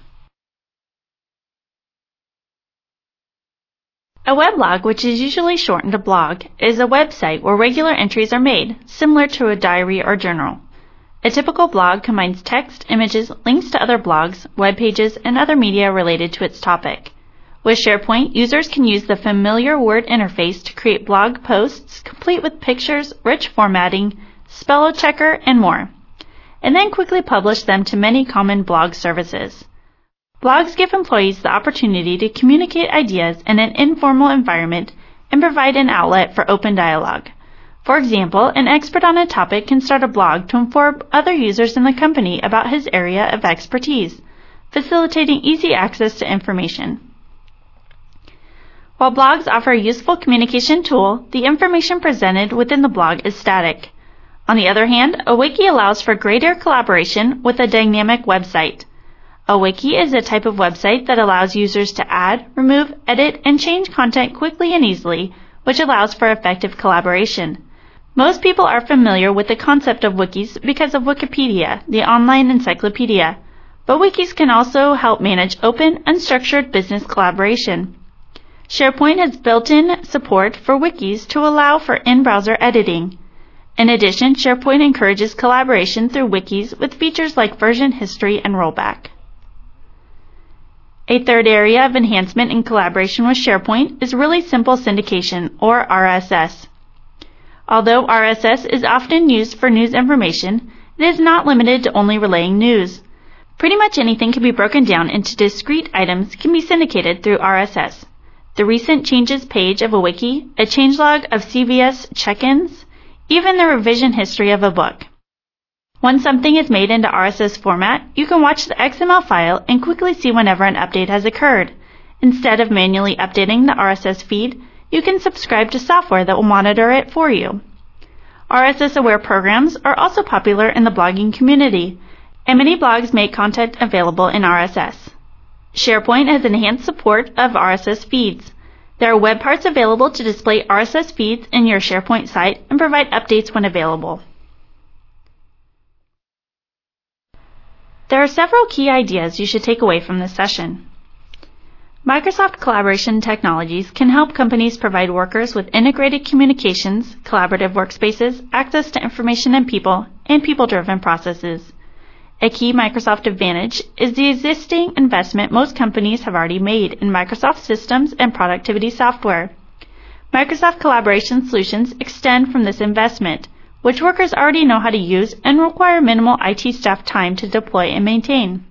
Speaker 1: A weblog, which is usually shortened to blog, is a website where regular entries are made, similar to a diary or journal. A typical blog combines text, images, links to other blogs, web pages, and other media related to its topic. With SharePoint, users can use the familiar Word interface to create blog posts complete with pictures, rich formatting, spell checker, and more, and then quickly publish them to many common blog services. Blogs give employees the opportunity to communicate ideas in an informal environment and provide an outlet for open dialogue. For example, an expert on a topic can start a blog to inform other users in the company about his area of expertise, facilitating easy access to information. While blogs offer a useful communication tool, the information presented within the blog is static. On the other hand, a wiki allows for greater collaboration with a dynamic website. A wiki is a type of website that allows users to add, remove, edit, and change content quickly and easily, which allows for effective collaboration. Most people are familiar with the concept of wikis because of Wikipedia, the online encyclopedia, but wikis can also help manage open, unstructured business collaboration. SharePoint has built-in support for wikis to allow for in-browser editing. In addition, SharePoint encourages collaboration through wikis with features like version history and rollback. A third area of enhancement in collaboration with SharePoint is really simple syndication, or R S S. Although R S S is often used for news information, it is not limited to only relaying news. Pretty much anything can be broken down into discrete items can be syndicated through R S S. The recent changes page of a wiki, a changelog of C V S check-ins, even the revision history of a book. Once something is made into R S S format, you can watch the X M L file and quickly see whenever an update has occurred. Instead of manually updating the R S S feed, you can subscribe to software that will monitor it for you. R S S-aware programs are also popular in the blogging community, and many blogs make content available in R S S. SharePoint has enhanced support of R S S feeds. There are web parts available to display R S S feeds in your SharePoint site and provide updates when available. There are several key ideas you should take away from this session. Microsoft collaboration technologies can help companies provide workers with integrated communications, collaborative workspaces, access to information and people, and people-driven processes. A key Microsoft advantage is the existing investment most companies have already made in Microsoft systems and productivity software. Microsoft Collaboration Solutions extend from this investment, which workers already know how to use and require minimal I T staff time to deploy and maintain.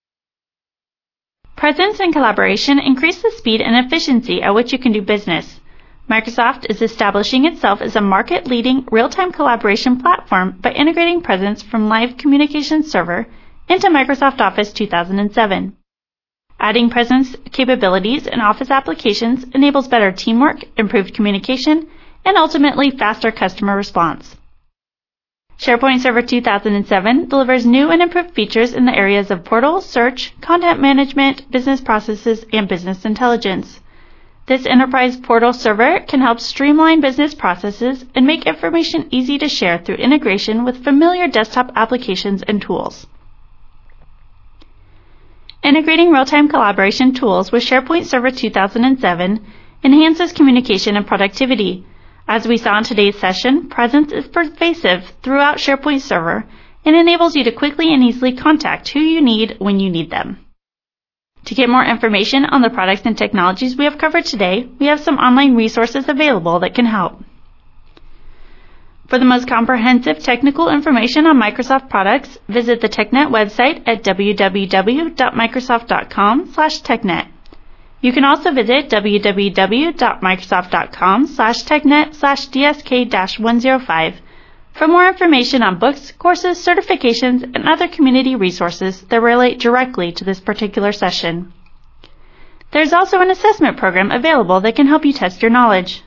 Speaker 1: Presence and collaboration increase the speed and efficiency at which you can do business. Microsoft is establishing itself as a market-leading real-time collaboration platform by integrating Presence from Live Communication Server into Microsoft Office two thousand seven. Adding Presence capabilities in Office applications enables better teamwork, improved communication, and ultimately faster customer response. SharePoint Server two thousand seven delivers new and improved features in the areas of portal, search, content management, business processes, and business intelligence. This enterprise portal server can help streamline business processes and make information easy to share through integration with familiar desktop applications and tools. Integrating real-time collaboration tools with SharePoint Server two thousand seven enhances communication and productivity. As we saw in today's session, Presence is pervasive throughout SharePoint Server and enables you to quickly and easily contact who you need when you need them. To get more information on the products and technologies we have covered today, we have some online resources available that can help. For the most comprehensive technical information on Microsoft products, visit the TechNet website at w w w dot microsoft dot com slash technet. You can also visit w w w dot microsoft dot com slash technet slash d s k dash one oh five for more information on books, courses, certifications, and other community resources that relate directly to this particular session. There's also an assessment program available that can help you test your knowledge.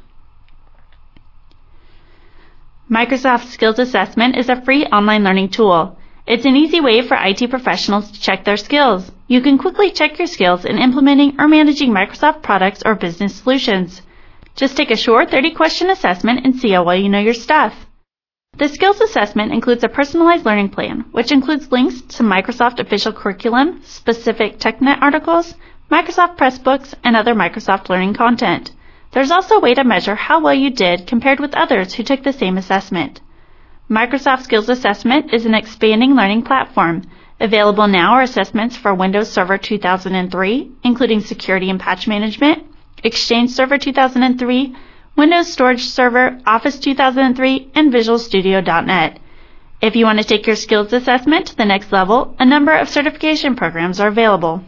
Speaker 1: Microsoft Skills Assessment is a free online learning tool. It's an easy way for I T professionals to check their skills. You can quickly check your skills in implementing or managing Microsoft products or business solutions. Just take a short thirty question assessment and see how well you know your stuff. The Skills Assessment includes a personalized learning plan, which includes links to Microsoft official curriculum, specific TechNet articles, Microsoft Pressbooks, and other Microsoft learning content. There's also a way to measure how well you did compared with others who took the same assessment. Microsoft Skills Assessment is an expanding learning platform. Available now are assessments for Windows Server two thousand three, including security and patch management, Exchange Server two thousand three, Windows Storage Server, Office two thousand three, and Visual Studio dot net. If you want to take your skills assessment to the next level, a number of certification programs are available.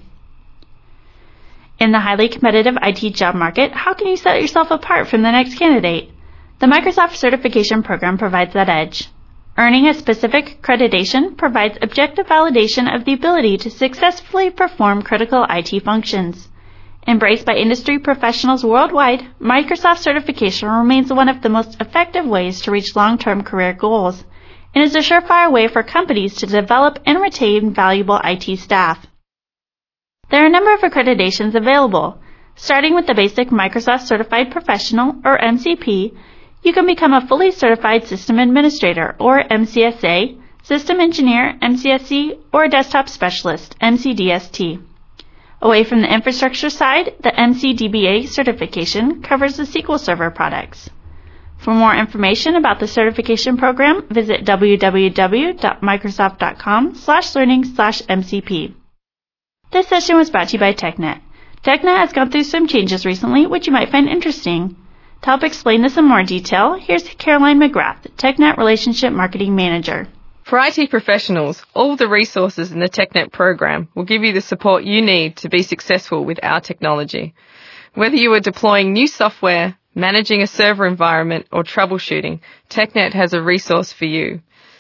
Speaker 1: In the highly competitive I T job market, how can you set yourself apart from the next candidate? The Microsoft Certification Program provides that edge. Earning a specific accreditation provides objective validation of the ability to successfully perform critical I T functions. Embraced by industry professionals worldwide, Microsoft certification remains one of the most effective ways to reach long-term career goals and is a surefire way for companies to develop and retain valuable I T staff. There are a number of accreditations available. Starting with the basic Microsoft Certified Professional, or M C P, you can become a fully certified system administrator, or M C S A, system engineer, M C S E, or a desktop specialist, M C D S T. Away from the infrastructure side, the M C D B A certification covers the S Q L Server products. For more information about the certification program, visit w w w dot microsoft dot com slash learning slash M C P. This session was brought to you by TechNet. TechNet has gone through some changes recently, which you might find interesting. To help explain this in more detail, here's Caroline McGrath, TechNet Relationship Marketing Manager.
Speaker 2: For I T professionals, all the resources in the TechNet program will give you the support you need to be successful with our technology. Whether you are deploying new software, managing a server environment, or troubleshooting, TechNet has a resource for you.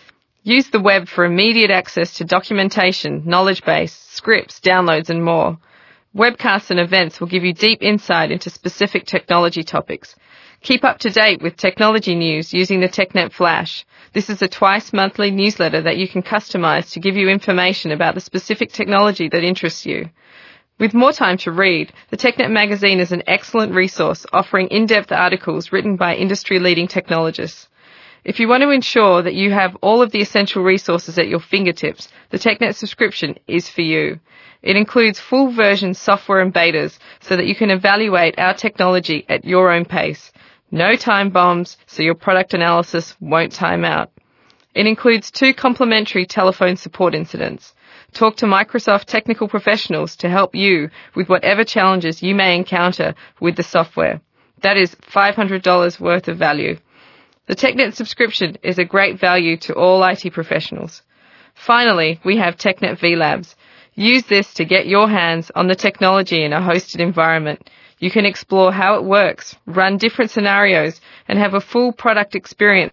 Speaker 2: Use the web for immediate access to documentation, knowledge base, scripts, downloads, and more. Webcasts and events will give you deep insight into specific technology topics. Keep up to date with technology news using the TechNet Flash. This is a twice-monthly newsletter that you can customize to give you information about the specific technology that interests you. With more time to read, the TechNet magazine is an excellent resource offering in-depth articles written by industry-leading technologists. If you want to ensure that you have all of the essential resources at your fingertips, the TechNet subscription is for you. It includes full version software and betas so that you can evaluate our technology at your own pace. No time bombs, so your product analysis won't time out. It includes two complimentary telephone support incidents. Talk to Microsoft technical professionals to help you with whatever challenges you may encounter with the software. That is five hundred dollars worth of value. The TechNet subscription is a great value to all I T professionals. Finally, we have TechNet V Labs. Use this to get your hands on the technology in a hosted environment. You can explore how it works, run different scenarios, and have a full product experience